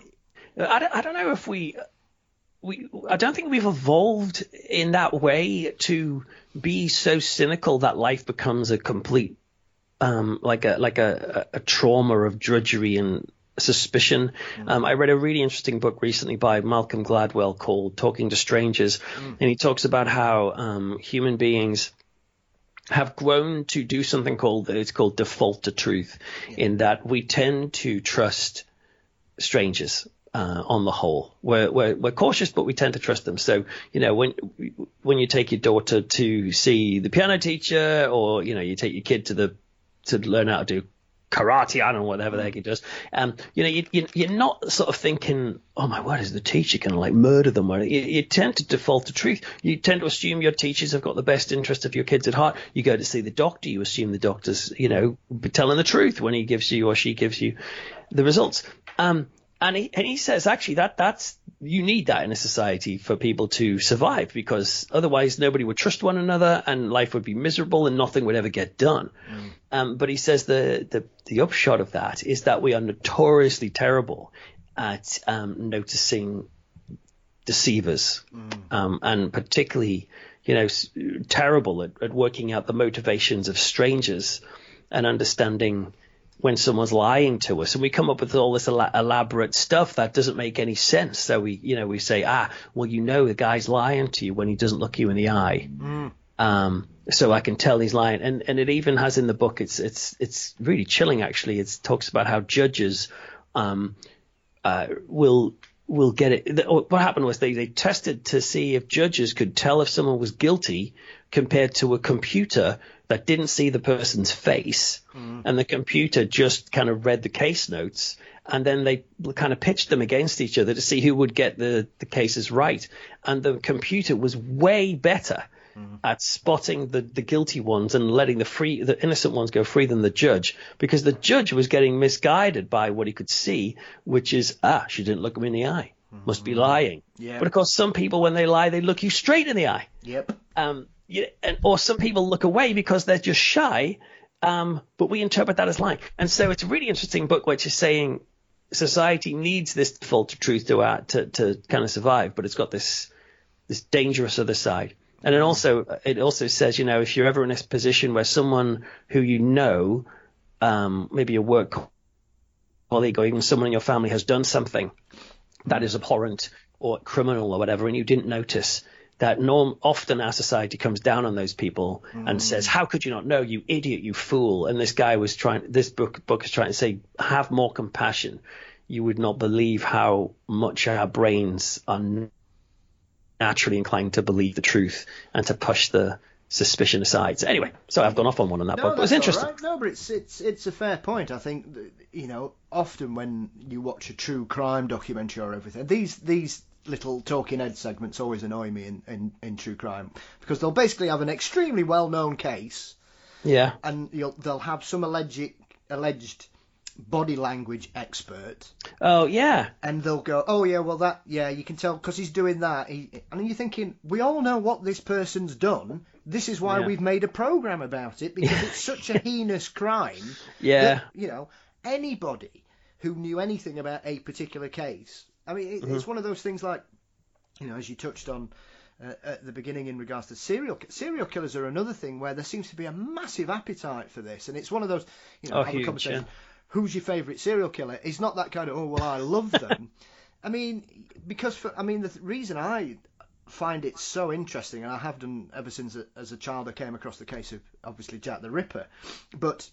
I don't, I don't know if we. We, I don't think we've evolved in that way to be so cynical that life becomes a complete, um, like a like a, a trauma of drudgery and suspicion. Mm. Um, I read a really interesting book recently by Malcolm Gladwell called Talking to Strangers, mm. and he talks about how um, human beings have grown to do something called it's called default to truth, yeah. in that we tend to trust strangers. Uh, on the whole, we're, we're we're cautious, but we tend to trust them. So, you know, when when you take your daughter to see the piano teacher, or you know, you take your kid to the to learn how to do karate, I don't know, whatever the heck he does. Um, you know, you, you you're not sort of thinking, oh my word, is the teacher going to like murder them? Or you, you tend to default to truth. You tend to assume your teachers have got the best interest of your kids at heart. You go to see the doctor, you assume the doctor's, you know, telling the truth when he gives you or she gives you the results. Um. And he, and he says, actually, that that's you need that in a society for people to survive, because otherwise nobody would trust one another and life would be miserable and nothing would ever get done. Mm. Um, but he says the, the, the upshot of that is that we are notoriously terrible at um, noticing deceivers, mm. um, and particularly, you know, terrible at, at working out the motivations of strangers and understanding when someone's lying to us, and we come up with all this el- elaborate stuff that doesn't make any sense. So we, you know, we say, ah, well, you know, the guy's lying to you when he doesn't look you in the eye. Mm. Um, so I can tell he's lying. And, and it even has in the book, it's, it's, it's really chilling, actually. It talks about how judges, um, uh, will, will get it. What happened was they, they tested to see if judges could tell if someone was guilty compared to a computer that didn't see the person's face. Mm. And the computer just kind of read the case notes. And then they kind of pitched them against each other to see who would get the, the cases right. And the computer was way better mm. at spotting the, the guilty ones and letting the free, the innocent ones go free than the judge, because the judge was getting misguided by what he could see, which is, ah, she didn't look him in the eye. Mm-hmm. Must be lying. Yep. But of course, some people, when they lie, they look you straight in the eye. Yep. Um, you, and, or some people look away because they're just shy. Um, but we interpret that as lying. And so it's a really interesting book, which is saying, society needs this default to truth to, uh, to to kind of survive, but it's got this this dangerous other side. And it also it also says, you know, if you're ever in this position where someone who you know, um, maybe a work colleague or even someone in your family has done something that is abhorrent or criminal or whatever, and you didn't notice, that norm often our society comes down on those people mm. and says, how could you not know, you idiot, you fool? And this guy was trying, this book book is trying to say, have more compassion. You would not believe how much our brains are naturally inclined to believe the truth and to push the suspicion aside. So anyway, so I've gone off on one on that no, book, but it was interesting. Right. No, but it's it's it's a fair point. I think that, you know, often when you watch a true crime documentary or everything, these these little talking head segments always annoy me in, in, in true crime, because they'll basically have an extremely well-known case, yeah, and you'll, they'll have some alleged alleged body language expert. Oh yeah, and they'll go, oh yeah, well that yeah, you can tell because he's doing that. He, and you're thinking, we all know what this person's done. This is why yeah. we've made a program about it, because it's such a heinous crime. Yeah, that, you know, anybody who knew anything about a particular case. I mean, it, mm-hmm. it's one of those things like, you know, as you touched on uh, at the beginning in regards to serial serial killers are another thing where there seems to be a massive appetite for this, and it's one of those, you know, oh, have huge, a conversation. Yeah. Who's your favourite serial killer? It's not that kind of, oh well, I love them. I mean, because for, I mean the th- reason I find it so interesting, and I have done ever since a, as a child, I came across the case of obviously Jack the Ripper, but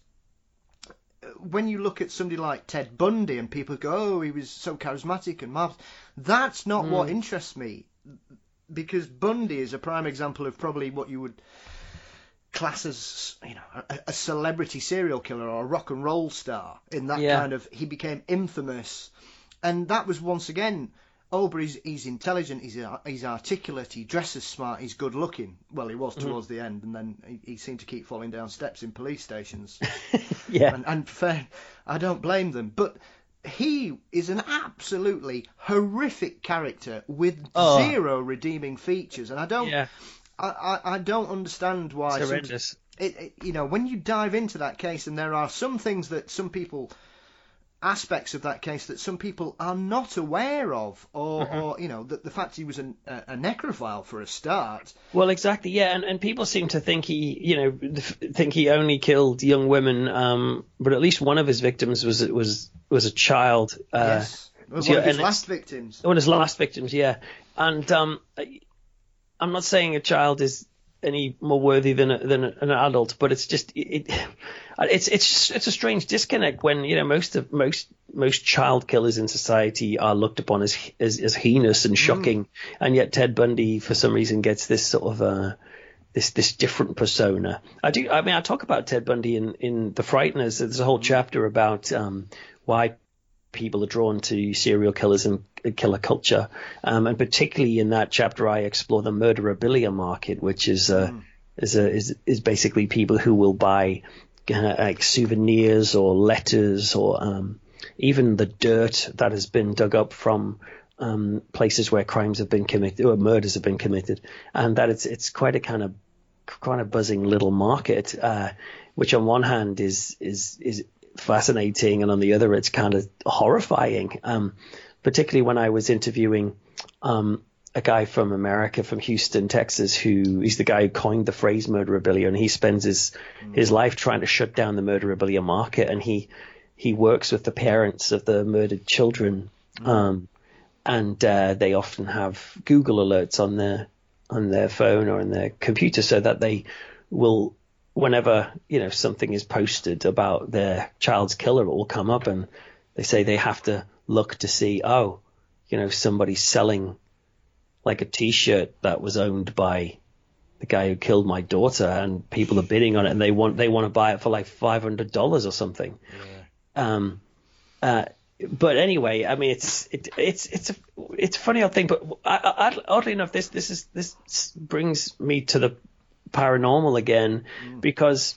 when you look at somebody like Ted Bundy and people go, oh, he was so charismatic and marvelous, that's not mm. what interests me, because Bundy is a prime example of probably what you would class as, you know, a, a celebrity serial killer or a rock and roll star in that yeah. kind of, he became infamous, and that was once again, oh, but he's, he's intelligent, he's he's articulate, he dresses smart, he's good looking. Well, he was towards mm-hmm. the end, and then he, he seemed to keep falling down steps in police stations. yeah. And, and fair, I don't blame them. But he is an absolutely horrific character with oh. zero redeeming features, and I don't, yeah. I, I, I don't understand why. It's horrendous. It, it, you know, when you dive into that case, and there are some things that some people. Aspects of that case that some people are not aware of, or, mm-hmm. or you know, the, the fact he was an, a, a necrophile for a start. Well, exactly, yeah, and, and people seem to think he, you know, think he only killed young women, um, but at least one of his victims was was was a child. Uh, yes, one of his last victims. One of his last victims, yeah, and um, I'm not saying a child is any more worthy than a, than an adult, but it's just it, it's it's it's a strange disconnect when, you know, most of most most child killers in society are looked upon as as, as heinous and shocking, mm. and yet Ted Bundy for some reason gets this sort of uh this this different persona. I do I mean I talk about Ted Bundy in in The Frighteners. There's a whole chapter about um why people are drawn to serial killers and killer culture, um, and particularly in that chapter I explore the murderabilia market, which is uh, mm. is, a, is is basically people who will buy uh, like souvenirs or letters or um, even the dirt that has been dug up from um, places where crimes have been committed or murders have been committed, and that it's it's quite a kind of kind of buzzing little market, uh, which on one hand is is is fascinating, and on the other it's kind of horrifying, um, particularly when I was interviewing um, a guy from America, from Houston, Texas, who he's the guy who coined the phrase murderabilia, and he spends his mm. his life trying to shut down the murderabilia market, and he he works with the parents of the murdered children, mm. um, and uh, they often have Google alerts on their on their phone or on their computer, so that they will, whenever, you know, something is posted about their child's killer, it will come up, and they say they have to look to see, oh, you know, somebody's selling like a T-shirt that was owned by the guy who killed my daughter, and people are bidding on it, and they want they want to buy it for like five hundred dollars or something. Yeah. Um, uh, but anyway, I mean, it's it, it's it's a it's a funny old thing. But I, I, oddly enough, this this is this brings me to the paranormal again, mm. because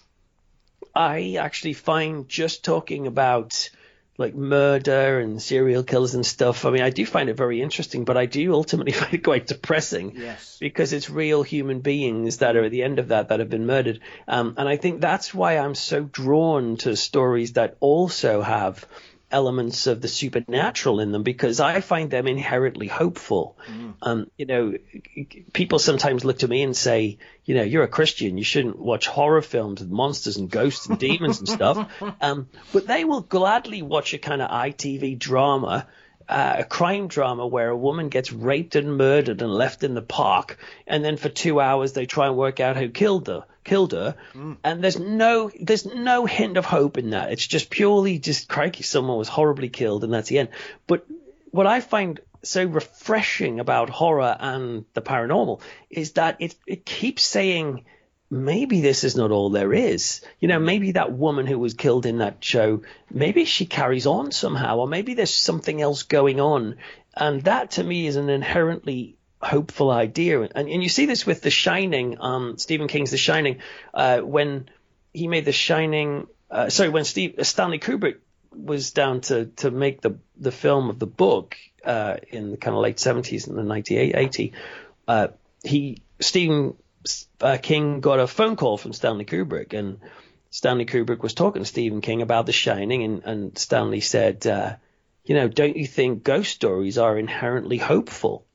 I actually find just talking about like murder and serial killers and stuff, I mean, I do find it very interesting, but I do ultimately find it quite depressing. Yes. Because it's real human beings that are at the end of that that have been murdered. Um, and I think that's why I'm so drawn to stories that also have elements of the supernatural in them, because I find them inherently hopeful. Mm. Um, you know, people sometimes look to me and say, you know, you're a Christian, you shouldn't watch horror films with monsters and ghosts and demons and stuff. Um, but they will gladly watch a kind of I T V drama, uh, a crime drama where a woman gets raped and murdered and left in the park, and then for two hours they try and work out who killed her. killed her mm. And there's no there's no hint of hope in that. It's just purely just, crikey, someone was horribly killed and that's the end. But what I find so refreshing about horror and the paranormal is that it it keeps saying, maybe this is not all there is. You know, maybe that woman who was killed in that show, maybe she carries on somehow, or maybe there's something else going on. And that to me is an inherently hopeful idea. And, and you see this with The Shining, um, Stephen King's The Shining, uh, when he made The Shining, uh, sorry, when Steve, uh, Stanley Kubrick was down to, to make the, the film of the book, uh, in the kind of late seventies and the nineteen eighty, uh, he, Stephen uh, King got a phone call from Stanley Kubrick, and Stanley Kubrick was talking to Stephen King about The Shining, and, and Stanley said, uh, you know, don't you think ghost stories are inherently hopeful?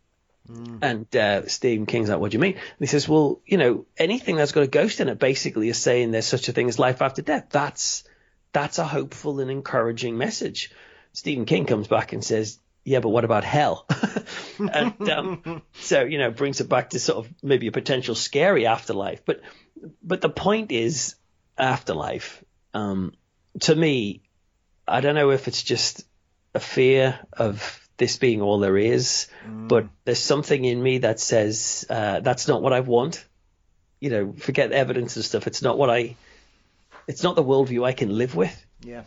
Mm. And uh, Stephen King's like, what do you mean? And he says, well, you know, anything that's got a ghost in it basically is saying there's such a thing as life after death. That's that's a hopeful and encouraging message. Stephen King comes back and says, yeah, but what about hell? and um, so, you know, brings it back to sort of maybe a potential scary afterlife. But but the point is, afterlife, um, to me, I don't know if it's just a fear of this being all there is, mm. but there's something in me that says uh, that's not what I want. You know, forget evidence and stuff. It's not what I. It's not the worldview I can live with. Yeah.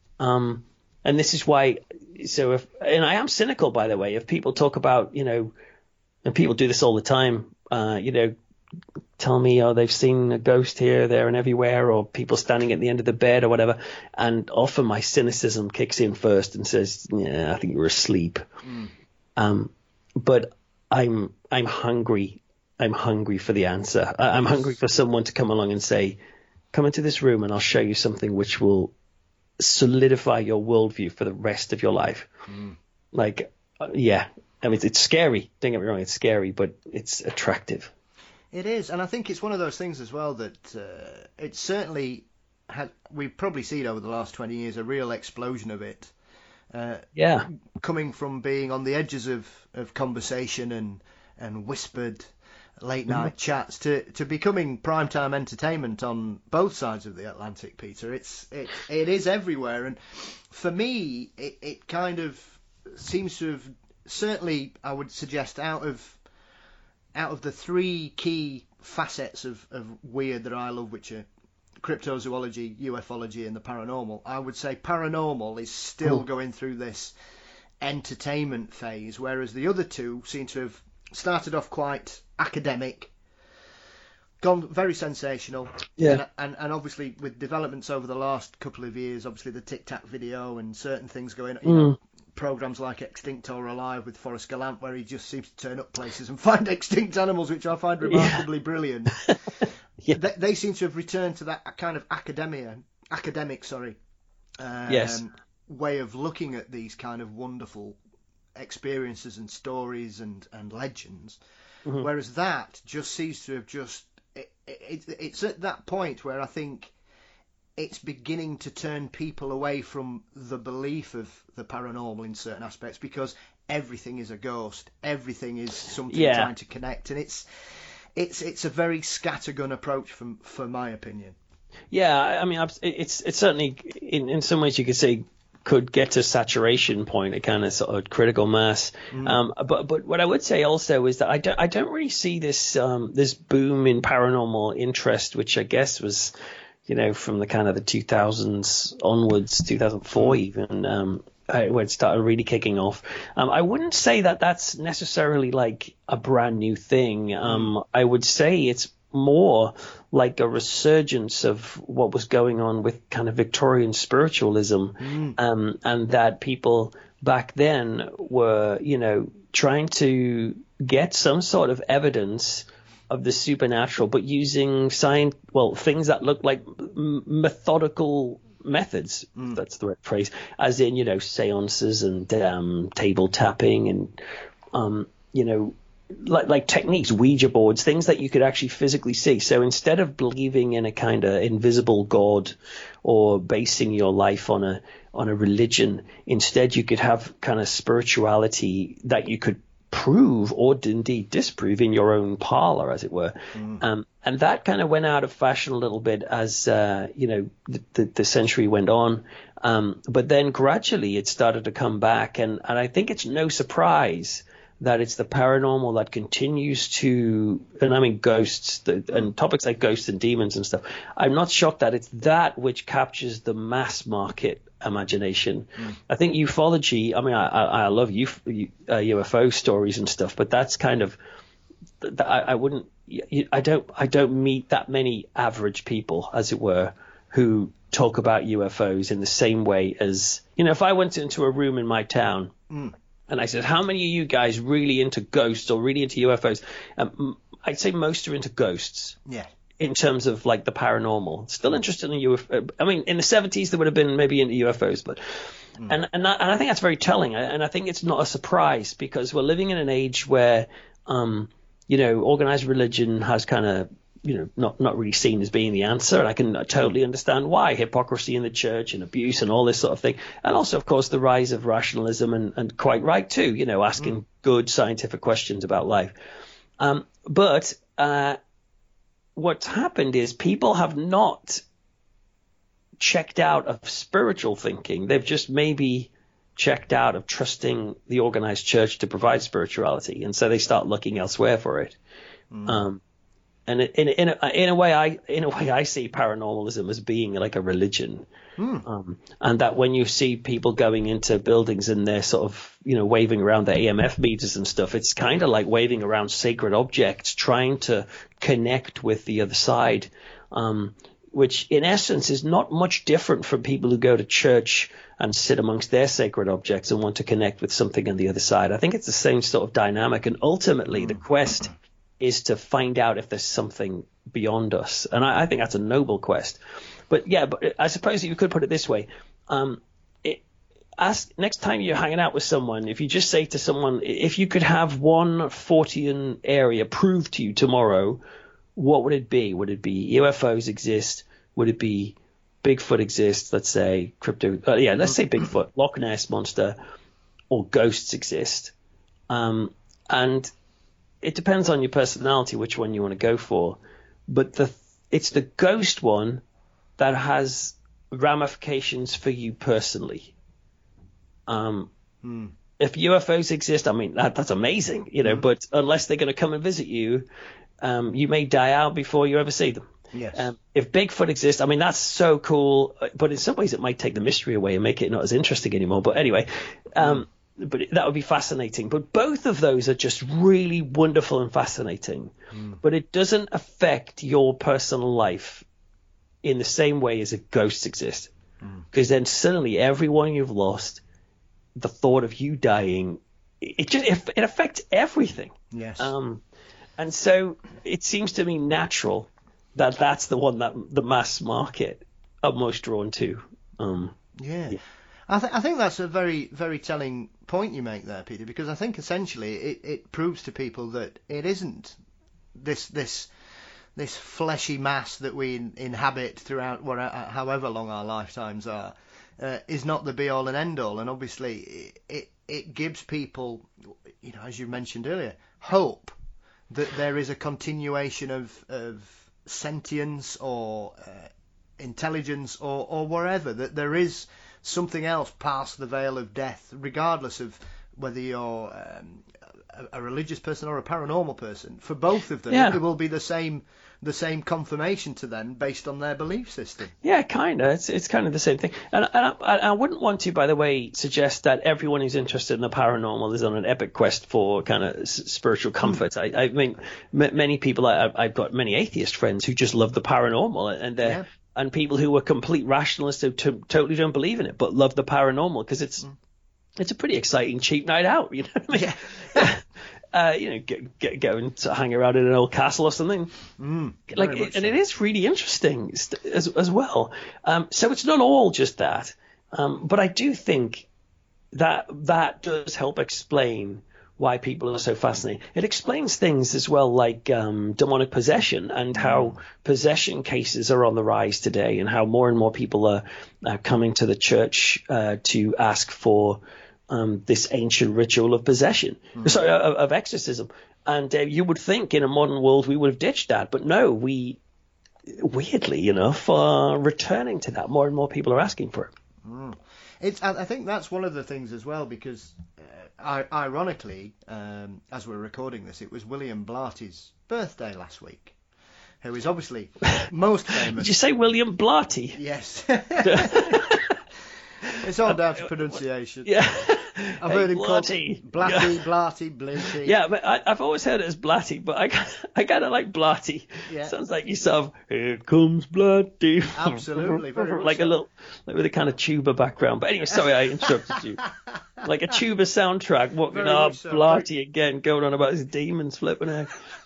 Um, and this is why. So if, and I am cynical, by the way, if people talk about, you know, and people do this all the time. Uh, you know, tell me, oh, they've seen a ghost here, there, and everywhere, or people standing at the end of the bed or whatever. And often my cynicism kicks in first and says, yeah, I think you're asleep. Mm. Um, but I'm I'm hungry. I'm hungry for the answer. I'm hungry for someone to come along and say, come into this room and I'll show you something which will solidify your worldview for the rest of your life. Mm. Like, uh, yeah, I mean, it's scary. Don't get me wrong, it's scary, but it's attractive. It is, and I think it's one of those things as well that uh, it certainly had. We've probably seen over the last twenty years a real explosion of it. Uh, yeah, coming from being on the edges of, of conversation and and whispered late night mm-hmm. chats to, to becoming primetime entertainment on both sides of the Atlantic, Peter. It's it it is everywhere, and for me, it it kind of seems to have certainly, I would suggest, out of out of the three key facets of, of weird that I love, which are cryptozoology, ufology, and the paranormal, I would say paranormal is still oh. going through this entertainment phase, whereas the other two seem to have started off quite academic, gone very sensational, yeah, and, and, and obviously with developments over the last couple of years, obviously the Tic Tac video and certain things going on, you mm. know, programs like Extinct or Alive with Forrest Gallant, where he just seems to turn up places and find extinct animals, which I find remarkably yeah. brilliant. yeah. they, they seem to have returned to that kind of academia, academic, sorry, um, yes. way of looking at these kind of wonderful experiences and stories and, and legends. Mm-hmm. Whereas that just seems to have just it, it, it's at that point where I think it's beginning to turn people away from the belief of the paranormal in certain aspects, because everything is a ghost, everything is something Yeah. trying to connect, and it's it's it's a very scattergun approach, from for my opinion. Yeah, I I mean, abs- it's it's certainly in in some ways you could say could get to saturation point, a kind of sort of critical mass. Um, but but what I would say also is that I don't I don't really see this um, this boom in paranormal interest, which I guess was, you know, from the kind of the two thousands onwards, two thousand four even, um, uh, when it started really kicking off. Um, I wouldn't say that that's necessarily like a brand new thing. Um, I would say it's more like a resurgence of what was going on with kind of Victorian spiritualism, um, and that people back then were, you know, trying to get some sort of evidence of the supernatural, but using science, well, things that look like m- methodical methods. Mm. That's the right phrase, as in, you know, seances and um, table tapping and, um, you know, like like techniques, Ouija boards, things that you could actually physically see. So instead of believing in a kind of invisible God or basing your life on a on a religion, instead you could have kind of spirituality that you could prove or indeed disprove in your own parlor, as it were. Mm. Um, and that kind of went out of fashion a little bit as uh, you know the, the, the century went on. Um, but then gradually it started to come back, and, and I think it's no surprise that it's the paranormal that continues to, and I mean ghosts the, and topics like ghosts and demons and stuff. I'm not shocked that it's that which captures the mass market imagination. Mm. I think ufology, I mean, I, I, I love Uf, uh, U F O stories and stuff, but that's kind of, I, I wouldn't, I don't, I don't meet that many average people, as it were, who talk about U F Os in the same way as, you know, if I went into a room in my town, mm. and I said, how many of you guys really into ghosts or really into U F Os? Um, I'd say most are into ghosts. Yeah. In terms of like the paranormal. Still interested in U F O. I mean, in the seventies, there would have been maybe into U F Os, but, mm. and, and, that, and I think that's very telling. And I think it's not a surprise because we're living in an age where, um, you know, organized religion has kind of, you know, not, not really seen as being the answer. And I can totally understand why. Hypocrisy in the church and abuse and all this sort of thing. And also, of course, the rise of rationalism and, and quite right too, you know, asking mm. good scientific questions about life. Um, but uh, what's happened is people have not checked out of spiritual thinking. They've just maybe checked out of trusting the organized church to provide spirituality. And so they start looking elsewhere for it. Mm. Um, And in in a, in a way, I in a way I see paranormalism as being like a religion, mm. um, and that when you see people going into buildings and they're sort of you know waving around their E M F meters and stuff, it's kind of like waving around sacred objects, trying to connect with the other side, um, which in essence is not much different from people who go to church and sit amongst their sacred objects and want to connect with something on the other side. I think it's the same sort of dynamic, and ultimately mm. the quest is to find out if there's something beyond us. And I, I think that's a noble quest. But yeah, but I suppose you could put it this way. Um, it, ask, next time you're hanging out with someone, if you just say to someone, if you could have one Fortean area proved to you tomorrow, what would it be? Would it be U F Os exist? Would it be Bigfoot exists? Let's say crypto. Uh, yeah, let's say Bigfoot, Loch Ness Monster, or ghosts exist. Um, and it depends on your personality, which one you want to go for. But the it's the ghost one that has ramifications for you personally. Um, hmm. If U F Os exist, I mean, that, that's amazing, you know, hmm. but unless they're going to come and visit you, um, you may die out before you ever see them. Yes. Um, if Bigfoot exists, I mean, that's so cool. But in some ways, it might take the mystery away and make it not as interesting anymore. But anyway, um, hmm. But that would be fascinating. But both of those are just really wonderful and fascinating. Mm. But it doesn't affect your personal life in the same way as a ghost exists. Because mm. then suddenly everyone you've lost, the thought of you dying, it just it, it affects everything. Yes. Um, and so it seems to me natural that that's the one that the mass market are most drawn to. Um, yeah. yeah. I, th- I think that's a very, very telling point you make there, Peter, because I think essentially it, it proves to people that it isn't this this this fleshy mass that we in, inhabit throughout whatever, however long our lifetimes are, uh, is not the be all and end all, and obviously it it gives people, you know, as you mentioned earlier, hope that there is a continuation of of sentience or uh, intelligence or or wherever, that there is something else past the veil of death, regardless of whether you're um, a, a religious person or a paranormal person. For both of them, yeah. it will be the same the same confirmation to them based on their belief system. Yeah, kind of. It's it's kind of the same thing. And, and I, I wouldn't want to, by the way, suggest that everyone who's interested in the paranormal is on an epic quest for kind of spiritual comfort. Mm. I, I mean, m- many people, I, I've got many atheist friends who just love the paranormal, and they're yeah. and people who are complete rationalists who t- totally don't believe in it but love the paranormal because it's mm. it's a pretty exciting, cheap night out. You know what I mean? Yeah. Uh, you know, get, get, go and hang around in an old castle or something. Mm, like, it, and so. It is really interesting as as well. Um, so it's not all just that, um, but I do think that that does help explain why people are so fascinated. It explains things as well, like um, demonic possession and how possession cases are on the rise today, and how more and more people are, are coming to the church uh, to ask for. Um, this ancient ritual of possession, mm. sorry, of, of exorcism. And uh, you would think in a modern world we would have ditched that, but no, we, weirdly enough, are returning to that. More and more people are asking for it. Mm. It's, I think that's one of the things as well, because uh, ironically, um, as we're recording this, it was William Blatty's birthday last week, who is obviously most famous. Did you say William Blatty? Yes. It's all down to pronunciation. Yeah. I've heard him called Blatty, yeah. Blatty, Blinty. Yeah, but I, I've always heard it as Blatty, but I, I kind of like Blatty. Yeah. Sounds like you sort of, here comes Blatty. Absolutely. Very like so. a little, like with a kind of tuba background. But anyway, sorry, I interrupted you. Like a tuba soundtrack. What, you know, so. Blatty again, going on about his demons flipping out.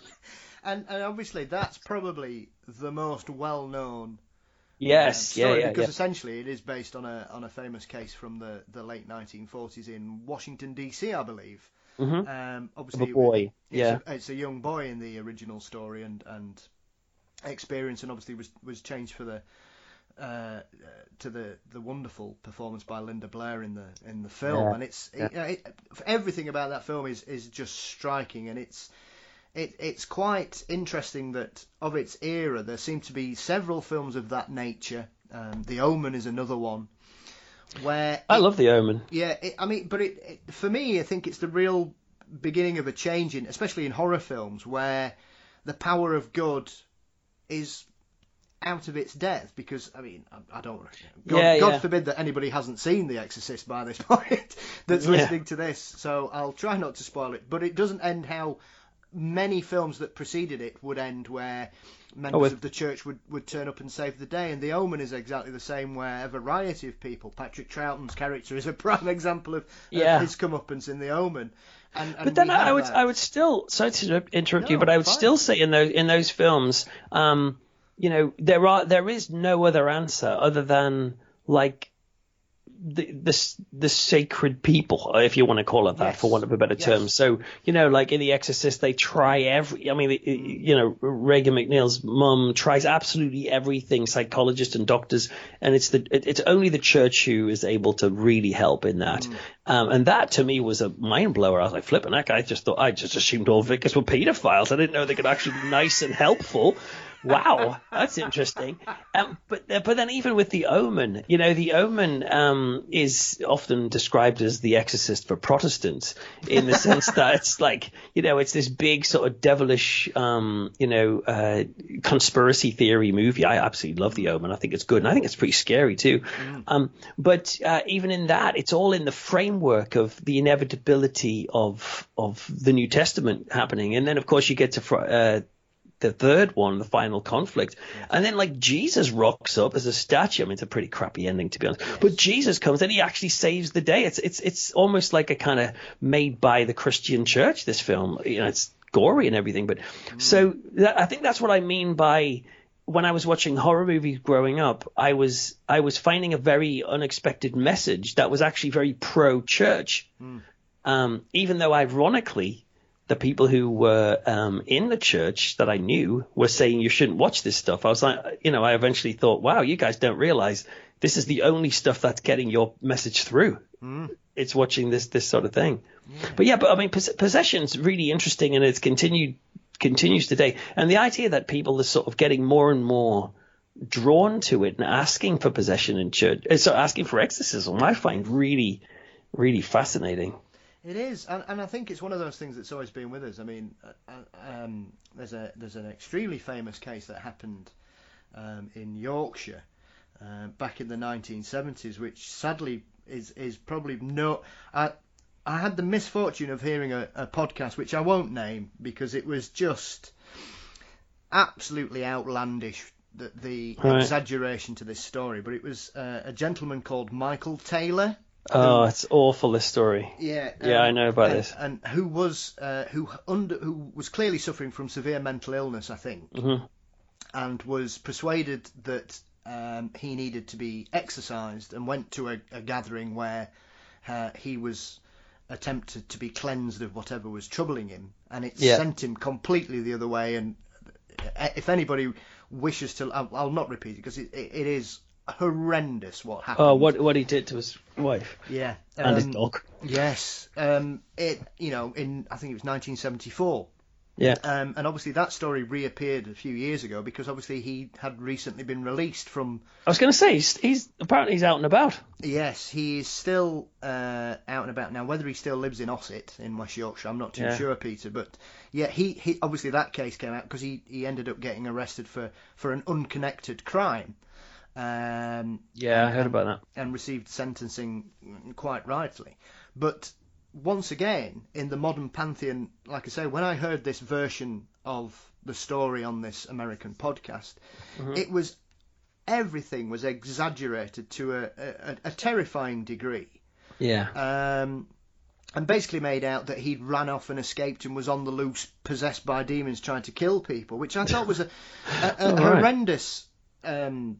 And, and obviously that's probably the most well-known Yes, um, story, yeah, yeah, because yeah. essentially it is based on a on a famous case from the, the late nineteen forties in Washington D C, I believe. Mm-hmm. Um, obviously, of a boy, it's yeah, a, it's a young boy in the original story, and, and experience, and obviously was was changed for the uh, to the, the wonderful performance by Linda Blair in the in the film, yeah. and it's yeah. it, it, everything about that film is is just striking, and it's. It, it's quite interesting that of its era there seem to be several films of that nature. Um, The Omen is another one. Where I it, love The Omen. Yeah, it, I mean, but it, it, for me, I think it's the real beginning of a change in, especially in horror films, where the power of good is out of its depth. Because I mean, I, I don't. God, yeah, God yeah. forbid that anybody hasn't seen The Exorcist by this point that's yeah. listening to this. So I'll try not to spoil it. But it doesn't end how many films that preceded it would end, where members oh, with... of the church would, would turn up and save the day. And The Omen is exactly the same, where a variety of people, Patrick Troughton's character is a prime example of, yeah. of his comeuppance in The Omen. And, and but then I would that. I would still, sorry to interrupt no, you, but I would fine. still say in those in those films, um, you know, there are there is no other answer other than like the the, the sacred people, if you want to call it that, yes. for want of a better yes. term. So, you know, like in The Exorcist, they try every, I mean, you know, Regan McNeil's mum tries absolutely everything, psychologists and doctors, and it's the it's only the church who is able to really help in that. Mm. Um, and that to me was a mind blower. I was like, flipping heck, I just thought, I just assumed all vicars were pedophiles. I didn't know they could actually be nice and helpful. Wow, that's interesting. Um, but but then even with The Omen, you know, The Omen um, is often described as The Exorcist for Protestants, in the sense that it's like, you know, it's this big sort of devilish, um, you know, uh, conspiracy theory movie. I absolutely love The Omen. I think it's good, and I think it's pretty scary too. Mm. Um, but uh, even in that, it's all in the framework of the inevitability of of the New Testament happening, and then of course you get to uh, the third one, the final conflict. Yes. And then like Jesus rocks up as a statue. I mean, it's a pretty crappy ending, to be honest. Yes. But Jesus comes and he actually saves the day. It's it's it's almost like a kind of made by the Christian church, this film. You know, it's gory and everything. But mm. so that, I think that's what I mean by when I was watching horror movies growing up, I was I was finding a very unexpected message that was actually very pro-church. Mm. Um, even though ironically, the people who were um, in the church that I knew were saying you shouldn't watch this stuff. I was like, you know, I eventually thought, wow, you guys don't realize this is the only stuff that's getting your message through. Mm. It's watching this this sort of thing. Yeah. But yeah, but I mean, pos- possession's really interesting, and it's continued continues today. And the idea that people are sort of getting more and more drawn to it and asking for possession in church, so asking for exorcism, I find really, really fascinating. It is, and, and I think it's one of those things that's always been with us. I mean, uh, um, there's a there's an extremely famous case that happened um, in Yorkshire uh, back in the nineteen seventies, which sadly is is probably no. I I had the misfortune of hearing a, a podcast which I won't name because it was just absolutely outlandish, the, the right. exaggeration to this story. But it was uh, a gentleman called Michael Taylor. Oh, who, it's awful, this story. Yeah, yeah, um, I know about and, this. And who was uh, who under who was clearly suffering from severe mental illness, I think, mm-hmm. and was persuaded that um, he needed to be exorcised, and went to a, a gathering where uh, he was attempted to be cleansed of whatever was troubling him, and it yeah. sent him completely the other way. And if anybody wishes to, I'll, I'll not repeat it because it, it, it is horrendous what happened. Oh, what what he did to his wife. Yeah, um, and his dog. Yes, um, it you know in I think it was nineteen seventy-four. Yeah. Um, and obviously that story reappeared a few years ago because obviously he had recently been released from. I was going to say he's, he's apparently he's out and about. Yes, he is still uh, out and about now. Whether he still lives in Ossett in West Yorkshire, I'm not too yeah. sure, Peter. But yeah, he, he obviously that case came out because he, he ended up getting arrested for, for an unconnected crime. Um, yeah, and, I heard about that. And received sentencing quite rightly, but. Once again, in the modern pantheon, like I say, when I heard this version of the story on this American podcast, mm-hmm. it was everything was exaggerated to a, a, a terrifying degree. Yeah. Um, and basically made out that he'd ran off and escaped and was on the loose, possessed by demons, trying to kill people, which I thought was a, a, a right. horrendous. Um,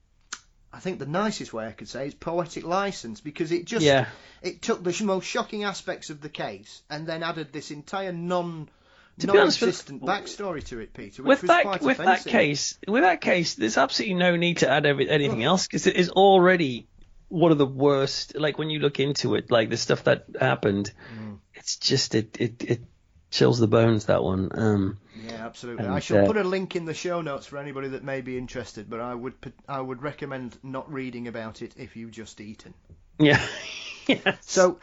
I think the nicest way I could say is poetic license, because it just yeah. it took the most shocking aspects of the case and then added this entire non to non-existent with, backstory to it, Peter. Which with was that quite with offensive. that case, with that case, there's absolutely no need to add every, anything oh. else because it is already one of the worst. Like when you look into it, like the stuff that happened, mm. it's just it it it chills the bones. That one. Um, Yeah, absolutely. And, I shall uh, put a link in the show notes for anybody that may be interested, but I would I would recommend not reading about it if you've just eaten. Yeah. yes. So,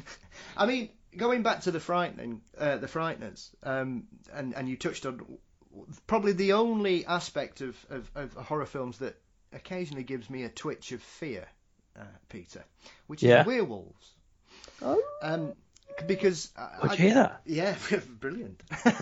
I mean, going back to the frightening, uh, the frighteners, um, and and you touched on probably the only aspect of, of, of horror films that occasionally gives me a twitch of fear, uh, Peter, which yeah. is werewolves. Oh. Um, because How'd you hear that? Yeah, brilliant.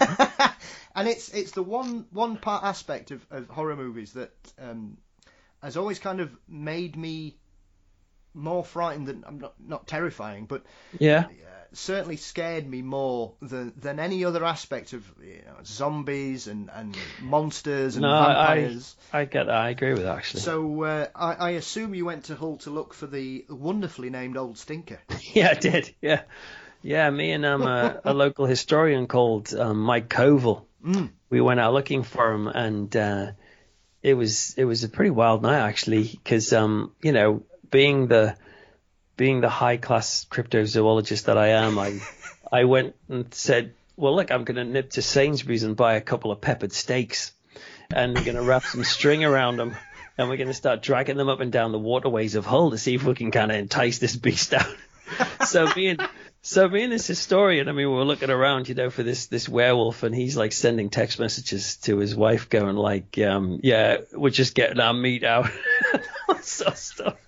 And it's it's the one one part aspect of, of horror movies that um, has always kind of made me more frightened than I'm not not terrifying, but yeah, uh, certainly scared me more than than any other aspect of you know, zombies and, and monsters and no, vampires. I, I get that. I agree with that actually. So uh, I, I assume you went to Hull to look for the wonderfully named Old Stinker. Yeah, I did. Yeah. Yeah, me and um, a, a local historian called um, Mike Koval, mm. we went out looking for him, and uh, it was it was a pretty wild night actually, because um, you know, being the being the high class cryptozoologist that I am, I I went and said, well, look, I'm going to nip to Sainsbury's and buy a couple of peppered steaks, and we're going to wrap some string around them, and we're going to start dragging them up and down the waterways of Hull to see if we can kind of entice this beast out. So me and So me and this historian, I mean, we were looking around, you know, for this this werewolf, and he's like sending text messages to his wife going like, um, yeah, we're just getting our meat out. All sort of stuff.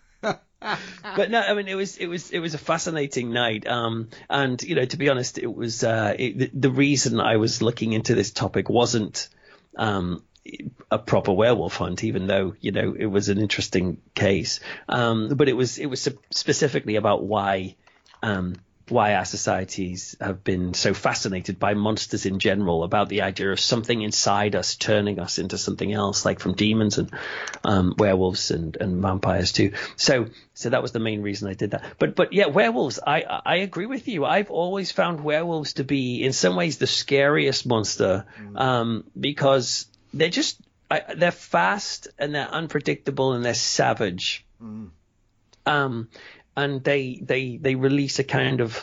But no, I mean, it was it was it was a fascinating night. Um, and, you know, to be honest, it was uh, it, the, the reason I was looking into this topic wasn't um, a proper werewolf hunt, even though, you know, it was an interesting case. Um, but it was it was specifically about why um why our societies have been so fascinated by monsters in general, about the idea of something inside us turning us into something else, like from demons and um, werewolves and, and vampires too. So, so that was the main reason I did that. But, but yeah, werewolves, I, I agree with you. I've always found werewolves to be in some ways the scariest monster, um, because they're just, I, they're fast and they're unpredictable and they're savage. Mm. Um, and they they they release a kind of,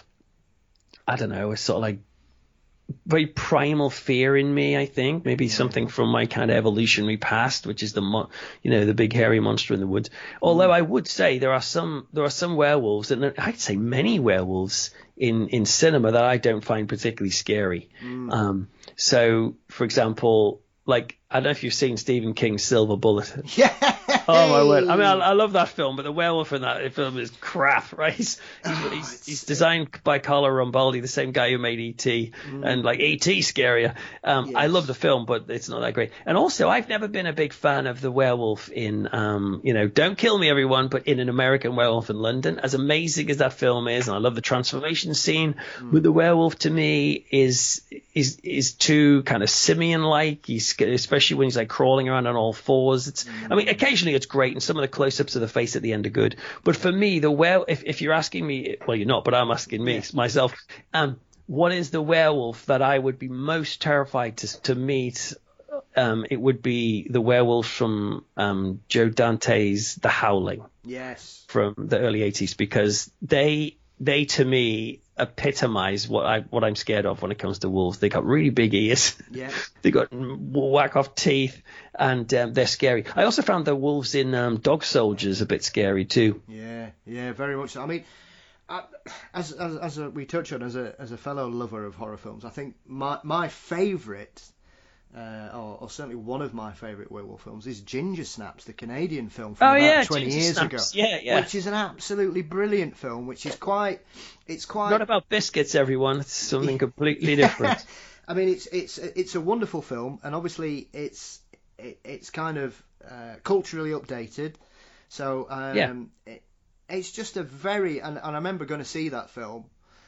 I don't know, a sort of like very primal fear in me, I think. Maybe something from my kind of evolutionary past, which is the mo- you know the big hairy monster in the woods. Although I would say there are some there are some werewolves, and I'd say many werewolves in in cinema that I don't find particularly scary. Mm. Um, so, for example, like I don't know if you've seen Stephen King's Silver Bullet. Yeah. Oh my word! I mean, I, I love that film, but the werewolf in that film is crap, right? He's he's, Oh, he's, it's- he's designed by Carlo Rambaldi, the same guy who made E T, and like E T scarier. Um, I Yes. love the film, but it's not that great. And also, I've never been a big fan of the werewolf in, um, you know, Don't Kill Me, Everyone, but in An American Werewolf in London. As amazing as that film is, and I love the transformation scene with the werewolf. To me, is is is too kind of simian-like. He's especially when he's like crawling around on all fours. It's, I mean, occasionally it's great, and some of the close-ups of the face at the end are good. But for me, the were if if you're asking me, well, you're not, but I'm asking me myself. Um, what is the werewolf that I would be most terrified to to meet? Um, it would be the werewolf from um, Joe Dante's The Howling Yes. from the early eighties, because they they to me epitomize what I what I'm scared of when it comes to wolves. They got really big ears. Yeah. They got whack off teeth, and um, they're scary. I also found the wolves in um, Dog Soldiers a bit scary too. Yeah. Yeah. Very much so. I mean, I, as as as a, we touch on as a as a fellow lover of horror films, I think my my favourite. Uh, or, or certainly one of my favourite werewolf films is Ginger Snaps, the Canadian film from Oh about yeah, twenty Ginger years Snaps. ago. Yeah, yeah. Which is an absolutely brilliant film, which is quite, it's quite. Not about biscuits, everyone. It's something completely different. I mean, it's it's it's a wonderful film, and obviously it's it, it's kind of uh, culturally updated. So um, Yeah. it, it's just a very, and, and I remember going to see that film,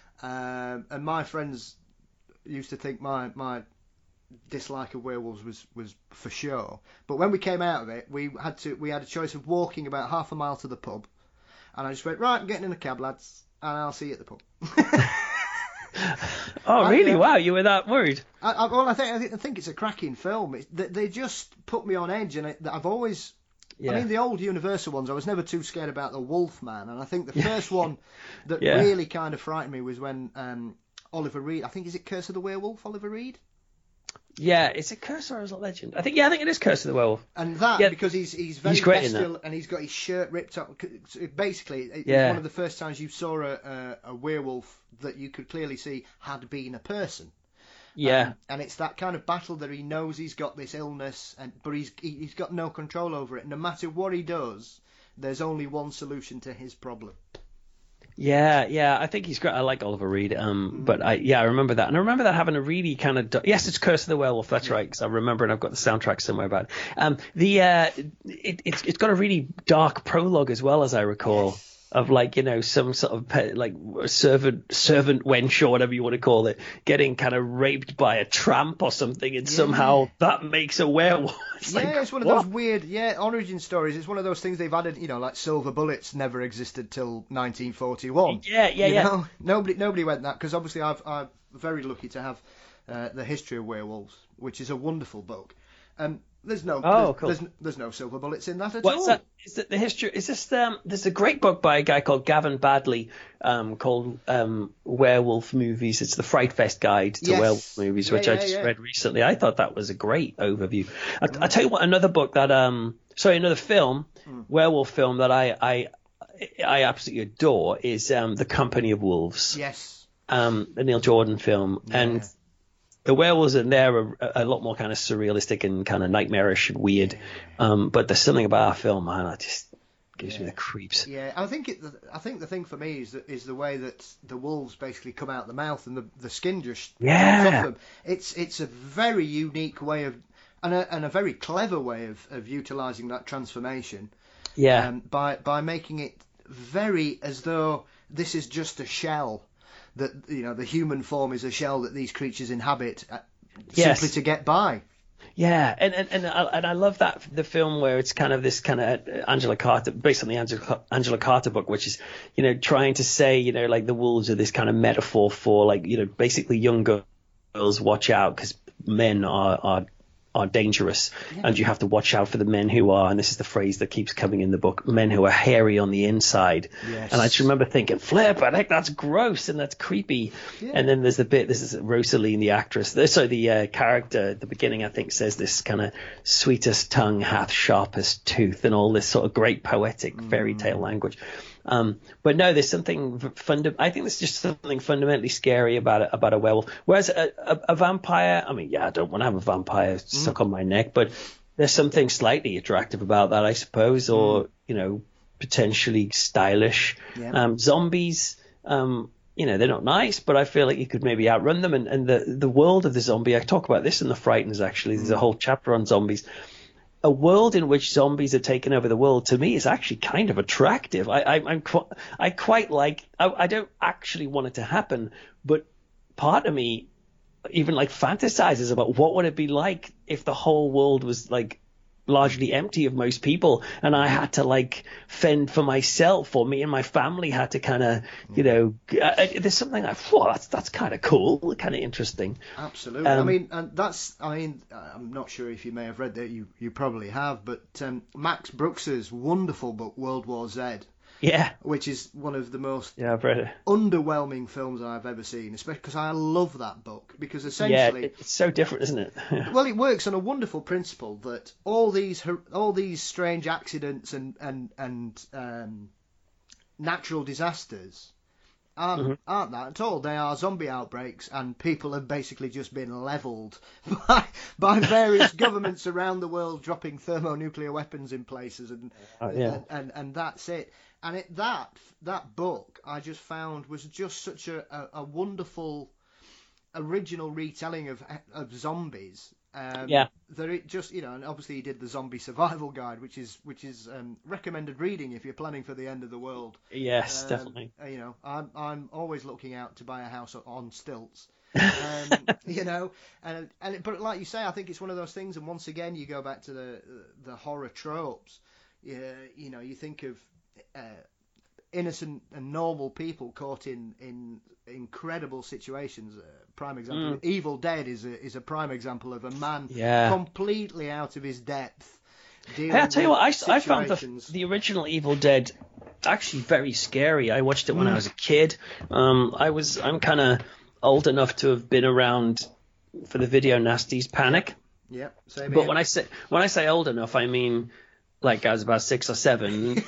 um, and my friends used to think my my. dislike of werewolves was was for sure, but when we came out of it, we had to we had a choice of walking about half a mile to the pub, and I just went, right, I'm getting in a cab, lads, and I'll see you at the pub. Oh I- really? yeah. Wow, you were that worried? I, I, well, I think I think, I think it's a cracking film. It, they, they just put me on edge, and it, I've always. Yeah. I mean, the old Universal ones, I was never too scared about the Wolf Man, and I think the first one that Yeah. really kind of frightened me was when um, Oliver Reed. I think is it Curse of the Werewolf, Oliver Reed. Yeah, is it Curse or is it Legend? I think yeah, I think it is Curse of the Werewolf. And that, Yeah. because he's he's very He's great in bestial, and he's got his shirt ripped up. Basically, it was Yeah. one of the first times you saw a, a, a werewolf that you could clearly see had been a person. Yeah. Um, and it's that kind of battle that he knows he's got this illness, and but he's he, he's got no control over it. No matter what he does, there's only one solution to his problem. Yeah, yeah, I think he's great. I like Oliver Reed. Um, but I, yeah, I remember that, and I remember that having a really kind of yes, it's Curse of the Werewolf. That's right, because I remember, and I've got the soundtrack somewhere about it. Um, the uh, it, it's it's got a really dark prologue as well, as I recall, of like you know some sort of pe- like servant servant wench or whatever you want to call it, getting kind of raped by a tramp or something, and somehow that makes a werewolf. It's yeah, like, it's one of what? those weird, yeah, origin stories. It's one of those things they've added, you know, like silver bullets never existed till nineteen forty-one. Yeah, yeah, you yeah. know? Nobody, nobody went that, because obviously I've, I'm very lucky to have uh, the history of werewolves, which is a wonderful book. Um, there's no, Oh, there's, cool. there's, there's no silver bullets in that at What's all. that? Is it the history? Is this um? There's a great book by a guy called Gavin Badley, um, called um Werewolf Movies. It's the Fright Fest Guide to Yes. Werewolf Movies, Yeah, which I yeah, just yeah. read recently. I thought that was a great overview. I, I tell you what, another book that um, sorry, another film, Hmm. werewolf film that I I I absolutely adore is um, The Company of Wolves, Yes. um, the Neil Jordan film, and the werewolves in there are a, a lot more kind of surrealistic and kind of nightmarish and weird. Um, but there's something about our film, man, that just gives me the creeps. Yeah, I think it. I think the thing for me is that is the way that the wolves basically come out the mouth and the the skin just Yeah. drops off them. It's it's a very unique way of and a and a very clever way of, of utilising that transformation. Yeah. Um, by by making it very as though this is just a shell, that you know the human form is a shell that these creatures inhabit uh, Yes. simply to get by. Yeah, and and and I, and I love that the film where it's kind of this kind of Angela Carter, based on the Angela Angela Carter book, which is you know trying to say you know like the wolves are this kind of metaphor for like you know basically young girls watch out because men are are are dangerous, yeah. and you have to watch out for the men who are, and this is the phrase that keeps coming in the book, men who are hairy on the inside. Yes. And I just remember thinking, flip, I think that's gross and that's creepy. Yeah. And then there's the bit, this is Rosaline, the actress, so the uh, character at the beginning, I think, says this kind of sweetest tongue hath sharpest tooth, and all this sort of great poetic fairy tale mm. language. Um, but no, there's something funda- I think there's just something fundamentally scary about it, about a werewolf. Whereas a, a, a vampire, I mean, yeah, I don't want to have a vampire mm. stuck on my neck, but there's something slightly attractive about that, I suppose, or, mm. you know, potentially stylish. Yeah. Um, zombies, um, you know, they're not nice, but I feel like you could maybe outrun them. And, and the, the world of the zombie, I talk about this in The Frighteners, actually. There's mm. a whole chapter on zombies. A world in which zombies are taking over the world, to me, is actually kind of attractive. I, I, I'm qu- I quite like. I, I don't actually want it to happen, but part of me even like fantasizes about what would it be like if the whole world was like largely empty of most people, and I had to like fend for myself, or me and my family had to kind of, you know, uh, there's something like, whoa, that's that's kind of cool, kind of interesting. Absolutely. Um, I mean, and that's, I mean, I'm not sure if you may have read that, you you probably have, but um, Max Brooks's wonderful book World War Z. Yeah. Which is one of the most yeah, I've read it. underwhelming films I've ever seen, especially because I love that book. Because essentially, yeah, it's so different, isn't it? Well, it works on a wonderful principle that all these all these strange accidents and and and um, natural disasters aren't, mm-hmm. aren't that at all. They are zombie outbreaks, and people have basically just been levelled by by various governments around the world dropping thermonuclear weapons in places, and uh, yeah. and, and and that's it. And it, that that book I just found was just such a, a, a wonderful original retelling of of zombies. Um, yeah. That it just, you know, and obviously he did the Zombie Survival Guide, which is which is um, recommended reading if you're planning for the end of the world. Yes, um, definitely. You know, I'm I'm always looking out to buy a house on stilts. um, you know, and and it, but like you say, I think it's one of those things. And once again, you go back to the the horror tropes. Yeah, you know, you think of uh, innocent and normal people caught in, in incredible situations. Uh, prime example, mm. Evil Dead is a is a prime example of a man yeah. completely out of his depth. Hey, I'll tell you what, I, I found the, the original Evil Dead actually very scary. I watched it when mm. I was a kid. Um, I was I'm kind of old enough to have been around for the Video Nasties panic. Yeah, same But here. when I say when I say old enough, I mean like I was about six or seven.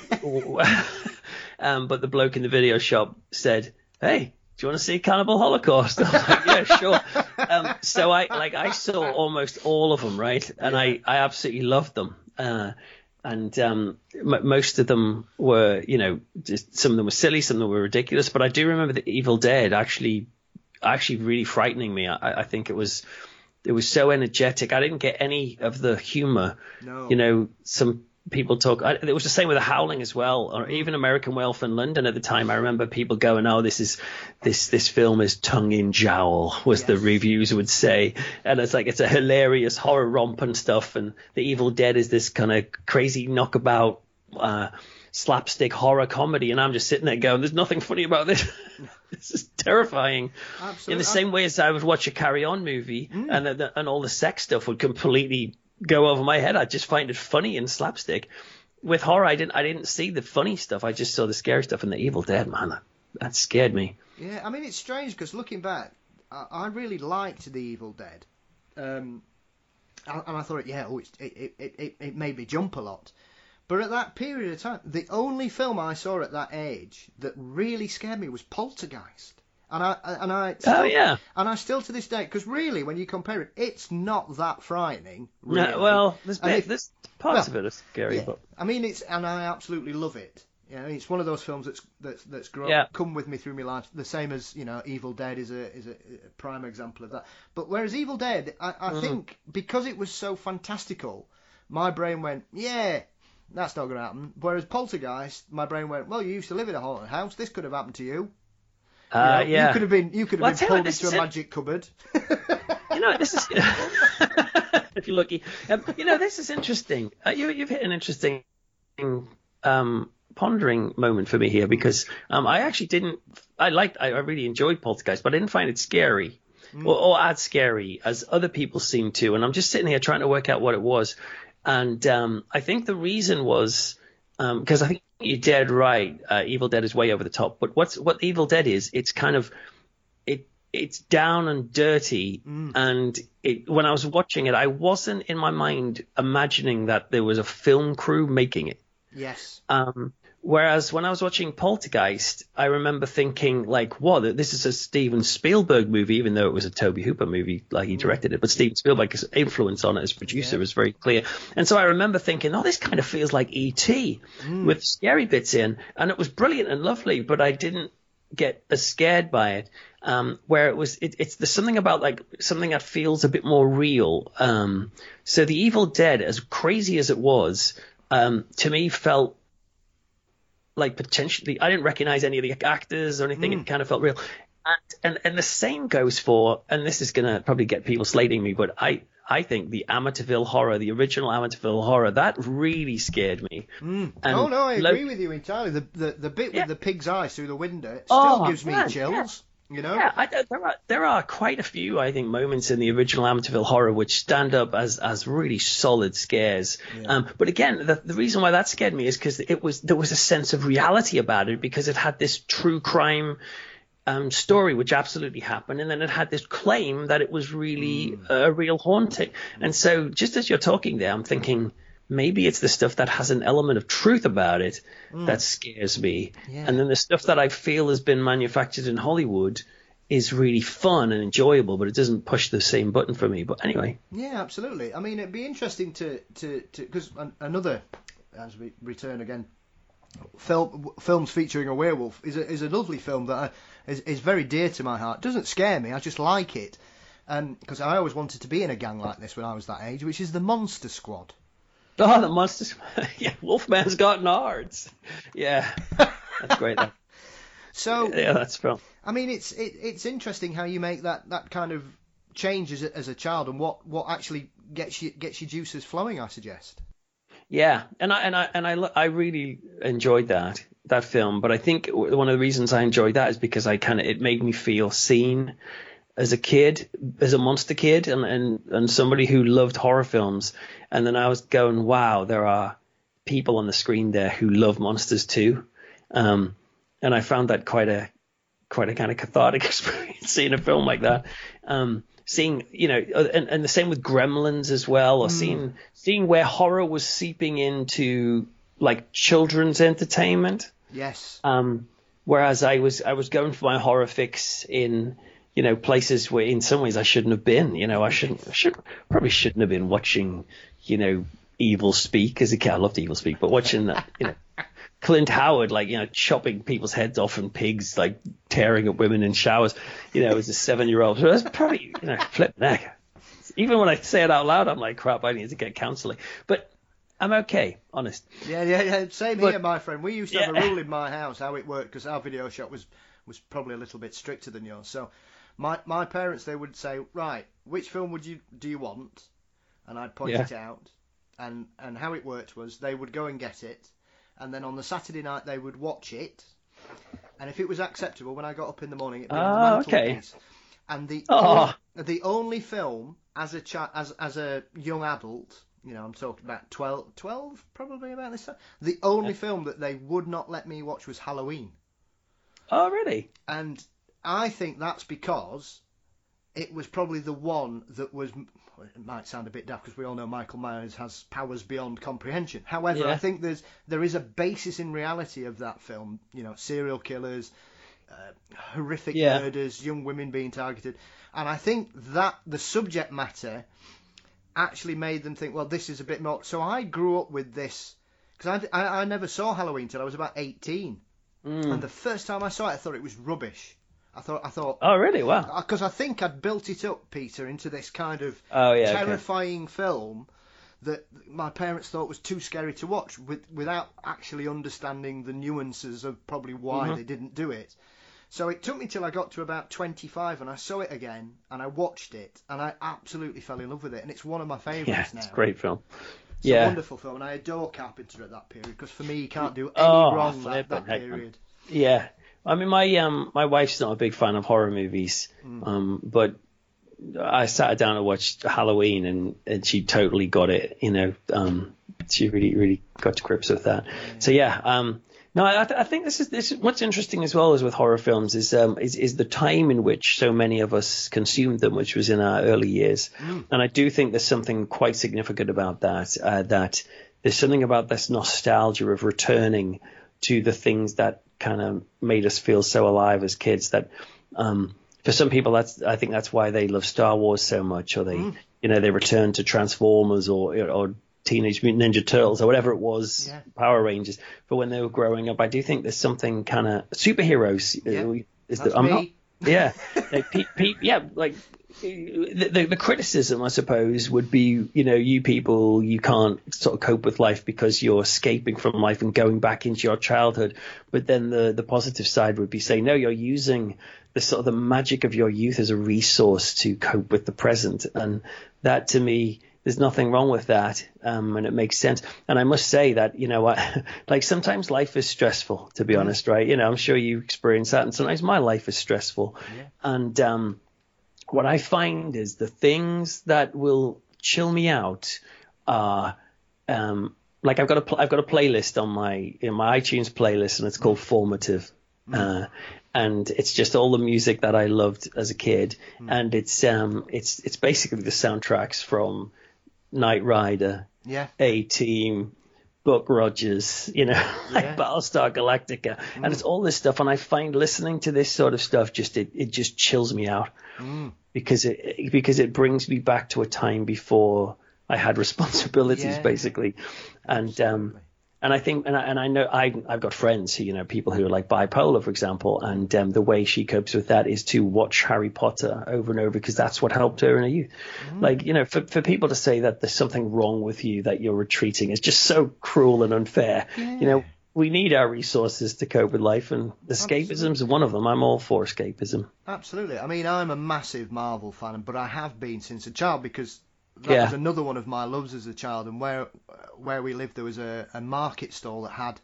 um, but the bloke in the video shop said, "Hey, do you want to see Cannibal Holocaust?" I was like, "Yeah, sure." Um, so I like I saw almost all of them, right? And I, I absolutely loved them. Uh, and um, m- most of them were, you know, just some of them were silly, some of them were ridiculous. But I do remember the Evil Dead actually, actually really frightening me. I, I think it was, it was so energetic. I didn't get any of the humor. No. You know, some people talk. I, it was the same with The Howling as well, or even American Werewolf in London at the time. I remember people going, "Oh, this is this this film is tongue in jowl," was yes. the reviews would say, and it's like it's a hilarious horror romp and stuff. And The Evil Dead is this kind of crazy knockabout uh, slapstick horror comedy, and I'm just sitting there going, "There's nothing funny about this." This is terrifying. Absolutely. In the same way as I would watch a Carry On movie, mm. and the, and all the sex stuff would completely go over my head. I just find it funny and slapstick. With horror, I didn't I didn't see the funny stuff. I just saw the scary stuff. And The Evil Dead, man, that, that scared me. Yeah, I mean, it's strange because looking back, I, I really liked The Evil Dead, um, and I thought, yeah, oh, it, it it it it made me jump a lot. But at that period of time, the only film I saw at that age that really scared me was Poltergeist. And I and I still, oh yeah, and I still to this day, because really, when you compare it, it's not that frightening. Really. No, well, there's bit, if, there's parts well, of it are scary, yeah. but I mean, it's and I absolutely love it. You know, it's one of those films that's that's that's grown, yeah. come with me through my life. The same as, you know, Evil Dead is a is a, a prime example of that. But whereas Evil Dead, I, I mm. think because it was so fantastical, my brain went, yeah, that's not going to happen. Whereas Poltergeist, my brain went, well, you used to live in a haunted house. This could have happened to you. Uh, you know, yeah. You could have been you could have well, been pulled what, into a it. magic cupboard. You know, this is if you're lucky. Um, you know, this is interesting. Uh, you, you've hit an interesting um, pondering moment for me here, because um, I actually didn't. I liked. I, I really enjoyed Poltergeist, but I didn't find it scary. mm. or, or as scary as other people seem to. And I'm just sitting here trying to work out what it was. And um, I think the reason was because um, I think you're dead right. Uh, Evil Dead is way over the top. But what's what Evil Dead is, it's kind of it it's down and dirty. Mm. And it, when I was watching it, I wasn't in my mind imagining that there was a film crew making it. Yes. Um, whereas when I was watching Poltergeist, I remember thinking like, "Wow, this is a Steven Spielberg movie," even though it was a Tobe Hooper movie, like he directed it. But Steven Spielberg's influence on it as producer yeah. was very clear. And so I remember thinking, "Oh, this kind of feels like E T mm. with scary bits in," and it was brilliant and lovely. But I didn't get as scared by it. Um, where it was, it, it's there's something about like something that feels a bit more real. Um, so the Evil Dead, as crazy as it was. Um, to me, felt like potentially I didn't recognize any of the actors or anything. Mm. It kind of felt real, and, and and the same goes for. And this is gonna probably get people slating me, but I I think the Amityville Horror, the original Amityville Horror, that really scared me. Mm. Oh no, I agree lo- with you entirely. The the the bit yeah. with the pig's eyes through the window it still oh, gives me man, chills. Yeah. You know? Yeah, I, there are there are quite a few, I think, moments in the original Amityville Horror which stand up as as really solid scares. Yeah. Um, but again, the, the reason why that scared me is because it was there was a sense of reality about it because it had this true crime um, story which absolutely happened, and then it had this claim that it was really mm. a real haunting. And so, just as you're talking there, I'm thinking. Maybe it's the stuff that has an element of truth about it mm. that scares me. Yeah. And then the stuff that I feel has been manufactured in Hollywood is really fun and enjoyable, but it doesn't push the same button for me. But anyway. Yeah, absolutely. I mean, it'd be interesting to, to, to because another, as we return again, film, films featuring a werewolf is a, is a lovely film that I, is, is very dear to my heart. It doesn't scare me, I just like it. Because um, I always wanted to be in a gang like this when I was that age, which is the Monster Squad. Oh, the monsters! Yeah, Wolfman's got nards. Yeah, that's great. Though. So yeah, that's film. I mean, it's it, it's interesting how you make that, that kind of change as a, as a child, and what, what actually gets you gets your juices flowing. I suggest. Yeah, and I and I and I I really enjoyed that that film, but I think one of the reasons I enjoyed that is because I kind of it made me feel seen. As a kid, as a monster kid, and, and, and somebody who loved horror films. And then I was going, wow, there are people on the screen there who love monsters too. Um, and I found that quite a quite a kind of cathartic experience seeing a film like that. Um, seeing, you know, and, and the same with Gremlins as well, or mm. seeing seeing where horror was seeping into like children's entertainment. Yes. Um, whereas I was I was going for my horror fix in you know, places where in some ways I shouldn't have been, you know, I shouldn't, I should, probably shouldn't have been watching, you know, Evil Speak as a kid. I loved Evil Speak, but watching that, you know, Clint Howard, like, you know, chopping people's heads off and pigs, like tearing up women in showers, you know, as a seven year old. So that's probably, you know, flip neck. Even when I say it out loud, I'm like, crap, I need to get counseling. But I'm okay, honest. Yeah, yeah, yeah. Same but, here, my friend. We used to have yeah. a rule in my house how it worked because our video shop was, was probably a little bit stricter than yours. So, My my parents, they would say, right, which film would you do you want? And I'd point yeah. it out. And, and how it worked was they would go and get it. And then on the Saturday night, they would watch it. And if it was acceptable, when I got up in the morning, it'd be on the oh, mantelpiece. Okay. And the, oh. only, the only film as a chi- as as a young adult, you know, I'm talking about twelve, twelve probably about this time, the only yeah. film that they would not let me watch was Halloween. Oh, really? And I think that's because it was probably the one that was, well, it might sound a bit daft because we all know Michael Myers has powers beyond comprehension. However, yeah. I think there's there is a basis in reality of that film, you know, serial killers, uh, horrific yeah. murders, young women being targeted. And I think that the subject matter actually made them think, well, this is a bit more. So I grew up with this, because I, I, I never saw Halloween till I was about eighteen. Mm. And the first time I saw it, I thought it was rubbish. I thought, I thought. Oh, really? Wow. Because I think I'd built it up, Peter, into this kind of oh, yeah, terrifying okay. film that my parents thought was too scary to watch, with, without actually understanding the nuances of probably why mm-hmm. they didn't do it. So it took me till I got to about twenty-five, and I saw it again, and I watched it, and I absolutely fell in love with it, and it's one of my favourites yeah, now. It's a great film. It's yeah. a wonderful film, and I adore Carpenter at that period, because for me, he can't do any oh, wrong at that period. Yeah. I mean, my um, my wife's not a big fan of horror movies, mm. um, but I sat her down and watched Halloween, and, and she totally got it. You know, um, she really, really got to grips with that. Yeah. So yeah, um, no, I, th- I think this is this. Is, what's interesting as well as with horror films is um, is is the time in which so many of us consumed them, which was in our early years. Mm. And I do think there's something quite significant about that. Uh, that there's something about this nostalgia of returning to the things that kind of made us feel so alive as kids. That um, for some people, that's I think that's why they love Star Wars so much, or they mm. you know they return to Transformers or or Teenage Mutant Ninja Turtles or whatever it was, yeah. Power Rangers, for when they were growing up. I do think there's something kind of superheroes. Yeah, is that's the, I'm me. not, yeah, like, pe- pe- yeah, like the, the, the criticism, I suppose, would be, you know, you people, you can't sort of cope with life because you're escaping from life and going back into your childhood. But then the the positive side would be saying, no, you're using the sort of the magic of your youth as a resource to cope with the present, and that to me. There's nothing wrong with that, um, and it makes sense. And I must say that, you know, I, like sometimes life is stressful, to be mm. honest, right? You know, I'm sure you experience that, and sometimes my life is stressful. Yeah. And um, what I find is the things that will chill me out are, um, like I've got a pl- I've got a playlist on my in my iTunes playlist, and it's called Formative. Mm. Uh, and it's just all the music that I loved as a kid, mm. and it's um it's it's basically the soundtracks from Knight Rider, yeah, A-Team, Buck Rogers, you know, yeah. like Battlestar Galactica, mm. and it's all this stuff. And I find listening to this sort of stuff just it, it just chills me out mm. because it because it brings me back to a time before I had responsibilities, yeah. basically, and um. And I think, and I, and I know, I, I've got friends who, you know, people who are like bipolar, for example, and um, the way she copes with that is to watch Harry Potter over and over because that's what helped her in her youth. Mm. Like, you know, for, for people to say that there's something wrong with you, that you're retreating, is just so cruel and unfair. Yeah. You know, we need our resources to cope with life, and escapism is one of them. I'm all for escapism. Absolutely. I mean, I'm a massive Marvel fan, but I have been since a child because that yeah. was another one of my loves as a child, and where where we lived there was a, a market stall that had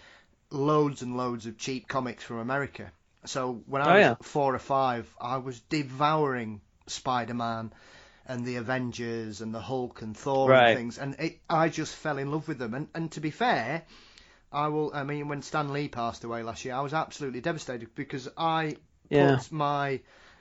loads and loads of cheap comics from America. So when I oh, was yeah. four or five, I was devouring Spider-Man and the Avengers and the Hulk and Thor right. and things, and it, I just fell in love with them. And, and to be fair, I will. I mean, when Stan Lee passed away last year, I was absolutely devastated because I yeah. put my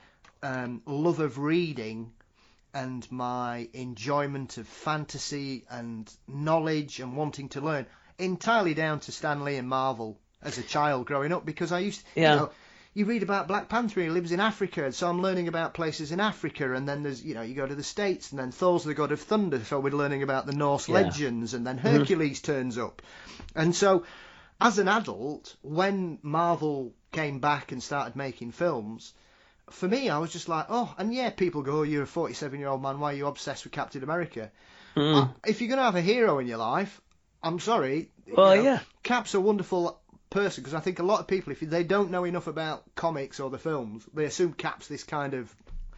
um, love of reading and my enjoyment of fantasy and knowledge and wanting to learn entirely down to Stan Lee and Marvel as a child growing up, because I used to, yeah. you know, you read about Black Panther, he lives in Africa, so I'm learning about places in Africa, and then there's, you know, you go to the States, and then Thor's the god of thunder, so we're learning about the Norse yeah. legends, and then Hercules mm-hmm. turns up. And so, as an adult, when Marvel came back and started making films, for me, I was just like, oh, and yeah, people go, oh, you're a forty-seven-year-old man, why are you obsessed with Captain America? Mm. Uh, if you're going to have a hero in your life, I'm sorry. Well, you know, yeah. Cap's a wonderful person, because I think a lot of people, if they don't know enough about comics or the films, they assume Cap's this kind of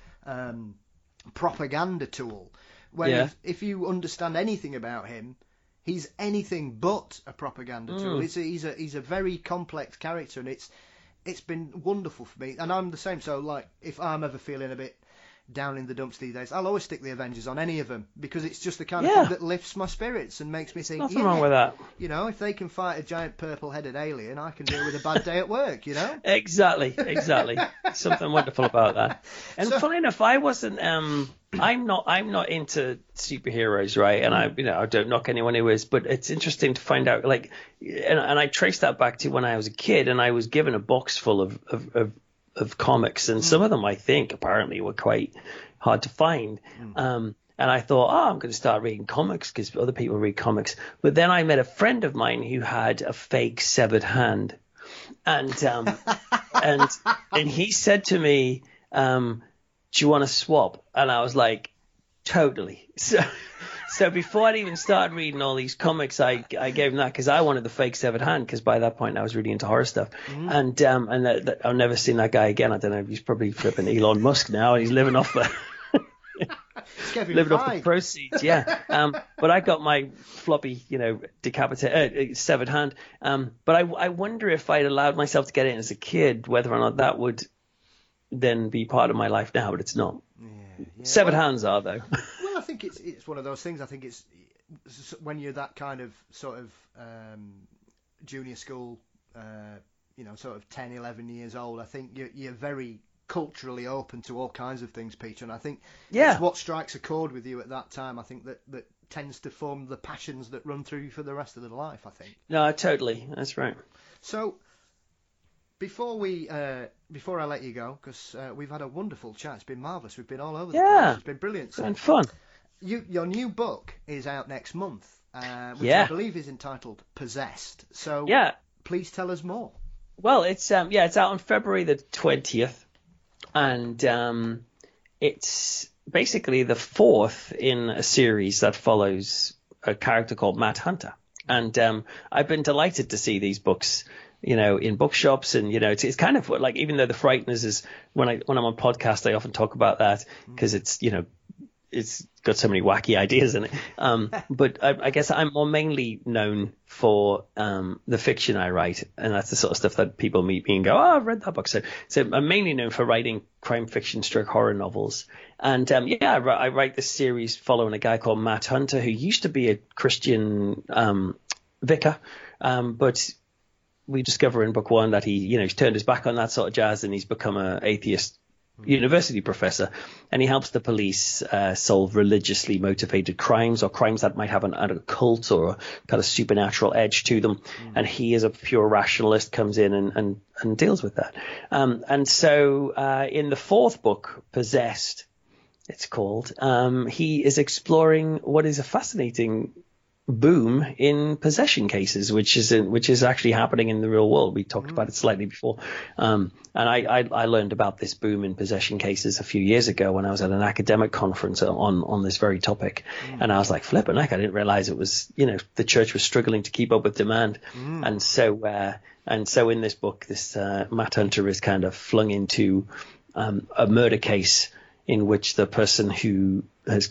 um, propaganda tool. When yeah. if, if you understand anything about him, he's anything but a propaganda mm. tool. It's a, he's a he's a very complex character, and it's it's been wonderful for me. And I'm the same. So like, if I'm ever feeling a bit down in the dumps these days, I'll always stick the Avengers on any of them, because it's just the kind yeah. of thing that lifts my spirits and makes me think, nothing yeah, wrong with that. You know, if they can fight a giant purple-headed alien, I can deal with a bad day at work, you know? Exactly, exactly. Something wonderful about that. And so, funny enough, I wasn't, um, I'm not, I'm not into superheroes, right? And I, you know, I don't knock anyone who is, but it's interesting to find out, like, and, and I traced that back to when I was a kid, and I was given a box full of, of, of of comics, and some of them I think apparently were quite hard to find. Mm. Um, and I thought, oh, I'm going to start reading comics because other people read comics. But then I met a friend of mine who had a fake severed hand, and um, and and he said to me, um, "Do you want to swap?" And I was like, "Totally." So. So before I'd even started reading all these comics, I I gave him that because I wanted the fake severed hand, because by that point I was really into horror stuff. Mm. And um and that, that, I've never seen that guy again. I don't know. He's probably flipping Elon Musk now, and he's living off the living off the proceeds. Yeah. Um. But I got my floppy, you know, decapitated uh, severed hand. Um. But I I wonder if I'd allowed myself to get it as a kid, whether or not that would then be part of my life now. But it's not. Yeah. yeah. Severed well, hands are, though. Well, I think it's it's one of those things. I think it's when you're that kind of sort of um, junior school, uh, you know, sort of ten, eleven years old. I think you're, you're very culturally open to all kinds of things, Peter. And I think yeah. it's what strikes a chord with you at that time. I think that, that tends to form the passions that run through you for the rest of the life, I think. No, totally. That's right. So before we, uh, before I let you go, because uh, we've had a wonderful chat. It's been marvellous. We've been all over the yeah. place. It's been brilliant. It's been fun. You, your new book is out next month, uh, which yeah. I believe is entitled Possessed. So yeah. please tell us more. Well, it's um, yeah, it's out on February the twentieth, and um, it's basically the fourth in a series that follows a character called Matt Hunter. And um, I've been delighted to see these books, you know, in bookshops, and you know, it's, it's kind of like, even though The Frighteners is, when I when I'm on podcast, I often talk about that because it's, you know, it's got so many wacky ideas in it. Um, but I, I guess I'm more mainly known for um, the fiction I write, and that's the sort of stuff that people meet me and go, "Oh, I've read that book." So, so I'm mainly known for writing crime fiction, stroke horror novels. And um, yeah, I, I write this series following a guy called Matt Hunter, who used to be a Christian um, vicar, um, but we discover in book one that he, you know, he's turned his back on that sort of jazz, and he's become an atheist university professor, and he helps the police uh, solve religiously motivated crimes, or crimes that might have an, an occult or a kind of supernatural edge to them. Mm. And he, as a pure rationalist, comes in and, and, and deals with that. Um, and so uh, in the fourth book, Possessed, it's called, um, he is exploring what is a fascinating boom in possession cases, which is in, which is actually happening in the real world. We talked mm. about it slightly before, um, and I, I, I learned about this boom in possession cases a few years ago when I was at an academic conference on on this very topic, mm. and I was like, flipping heck, I didn't realize it was, you know, the church was struggling to keep up with demand, mm. and so uh, and so in this book, this uh, Matt Hunter is kind of flung into um, a murder case in which the person who has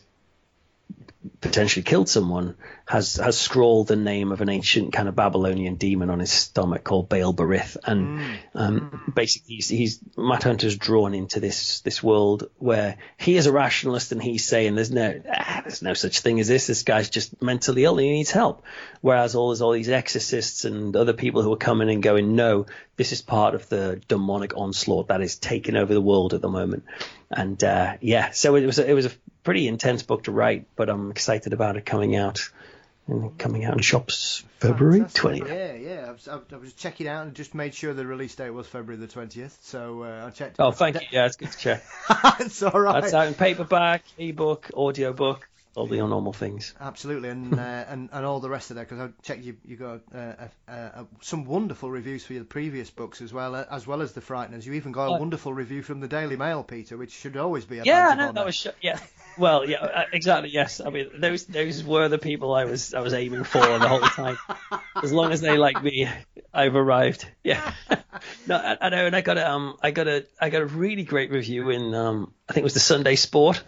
potentially killed someone has has scrawled the name of an ancient kind of Babylonian demon on his stomach called Baal Berith, and mm. um, basically he's, he's Matt Hunter's drawn into this this world where he is a rationalist, and he's saying there's no ah, there's no such thing as this. This guy's just mentally ill and he needs help. Whereas all there's all these exorcists and other people who are coming and going, no, this is part of the demonic onslaught that is taking over the world at the moment. And uh, yeah, so it was a, it was a pretty intense book to write, but I'm excited about it coming out and coming out in shops February twentieth. Yeah, yeah. I was, I was checking out and just made sure the release date was February the twentieth. So uh, I checked. Oh, thank you. Yeah, it's good to check. It's all right. That's out in paperback, ebook, audiobook. All the normal things. Absolutely, and uh, and and all the rest of that, because I checked you you got uh, uh, uh, some wonderful reviews for your previous books as well, uh, as well as The Frighteners. You even got a oh. wonderful review from the Daily Mail, Peter, which should always be a yeah, no, that was sh- yeah. Well, yeah, uh, exactly. Yes, I mean those those were the people I was I was aiming for the whole time. As long as they like me, I've arrived. Yeah. No, I, I know, and I got a um I got a I got a really great review in um I think it was the Sunday Sport.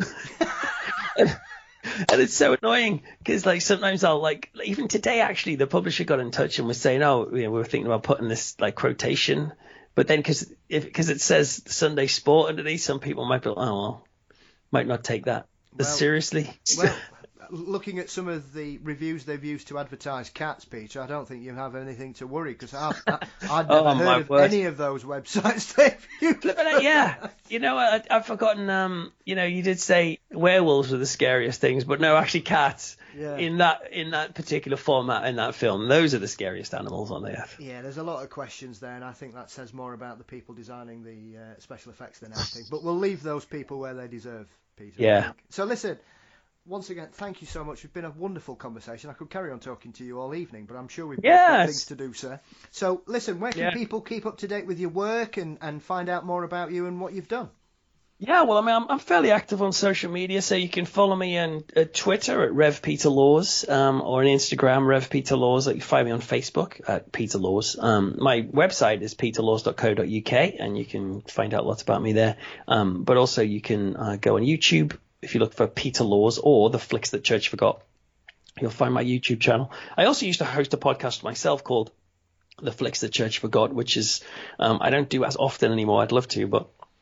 And it's so annoying because, like, sometimes I'll, like, even today, actually, the publisher got in touch and was saying, oh, you know, we were thinking about putting this, like, quotation. But then because because it says Sunday Sport underneath, some people might be like, oh, well, might not take that well, seriously. Well, looking at some of the reviews they've used to advertise Cats, Peter, I don't think you have anything to worry, because I've, I've never oh, heard of word. any of those websites they've used. Yeah, you know, I, I've forgotten, um, you know, you did say werewolves were the scariest things, but no, actually cats. Yeah. In that in that particular format in that film, those are the scariest animals on the earth. Yeah, there's a lot of questions there, and I think that says more about the people designing the uh, special effects than anything. But we'll leave those people where they deserve, Peter. Yeah. So listen, once again, thank you so much. It's been a wonderful conversation. I could carry on talking to you all evening, but I'm sure we've yes. got things to do, sir. So listen, where can yeah. people keep up to date with your work and, and find out more about you and what you've done? Yeah, well, I mean, I'm, I'm fairly active on social media, so you can follow me on uh, Twitter at Rev Peter Laws, um, or on Instagram, Rev Peter Laws. You can find me on Facebook at Peter Laws. Um, my website is peter laws dot co dot uk, and you can find out lots about me there. Um, but also you can uh, go on YouTube if you look for Peter Laws or The Flicks That Church Forgot. You'll find my YouTube channel. I also used to host a podcast myself called The Flicks That Church Forgot, which is um, I don't do as often anymore. I'd love to, but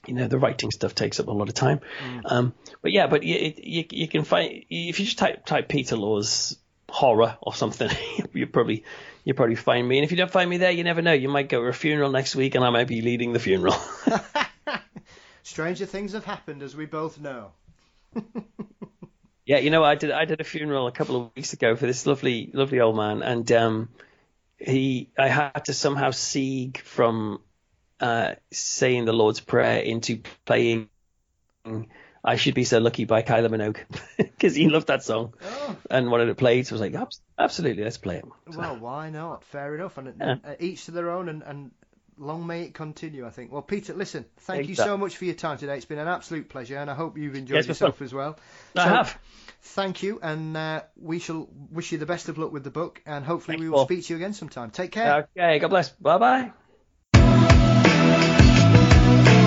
you know, the writing stuff takes up a lot of time. Mm. Um, but yeah, but you, you you can find, if you just type type Peter Laws horror or something, you probably you probably find me. And if you don't find me there, you never know. You might go to a funeral next week, and I might be leading the funeral. Stranger things have happened, as we both know. Yeah, you know, I did I did a funeral a couple of weeks ago for this lovely lovely old man, and um, he I had to somehow segue from uh, saying the Lord's Prayer into playing I Should Be So Lucky by Kylie Minogue, because he loved that song oh. and wanted it played. So I was like, absolutely, let's play it. So, well, why not? Fair enough. And yeah. uh, each to their own, and, and long may it continue, I think. Well, Peter, listen, thank exactly. you so much for your time today. It's been an absolute pleasure, and I hope you've enjoyed yes, yourself as well. I so, have. Thank you, and uh, we shall wish you the best of luck with the book, and hopefully Thanks, we will Paul. speak to you again sometime. Take care. Okay, God bless. Bye-bye.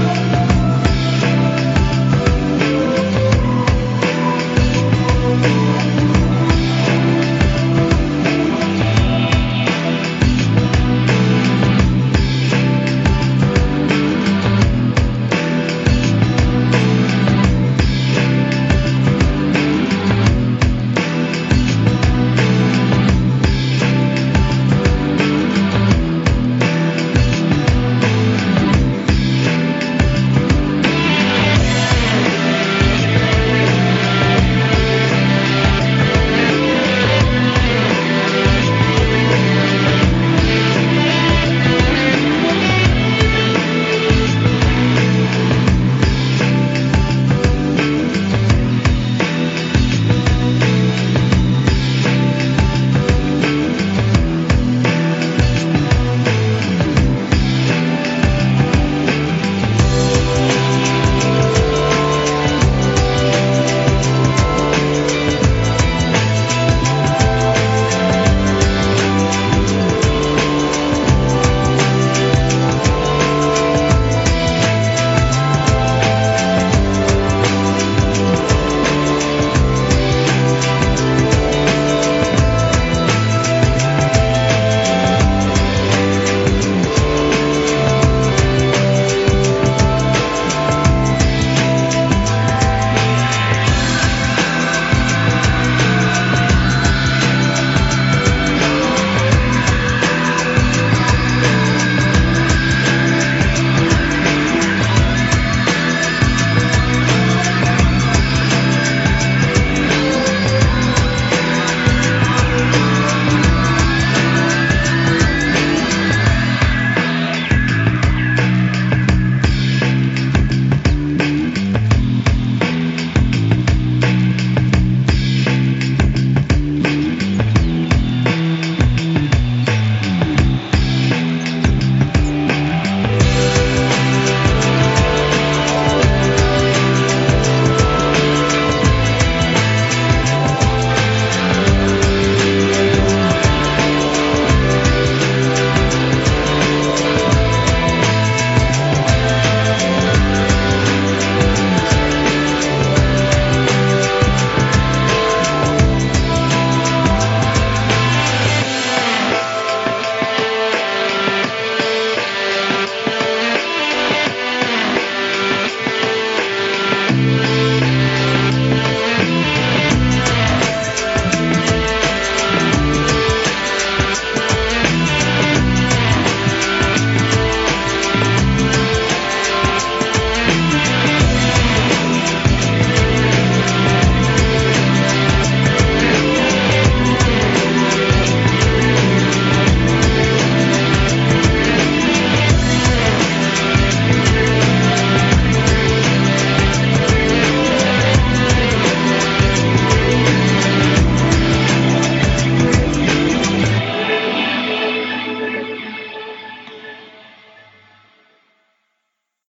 Thank you.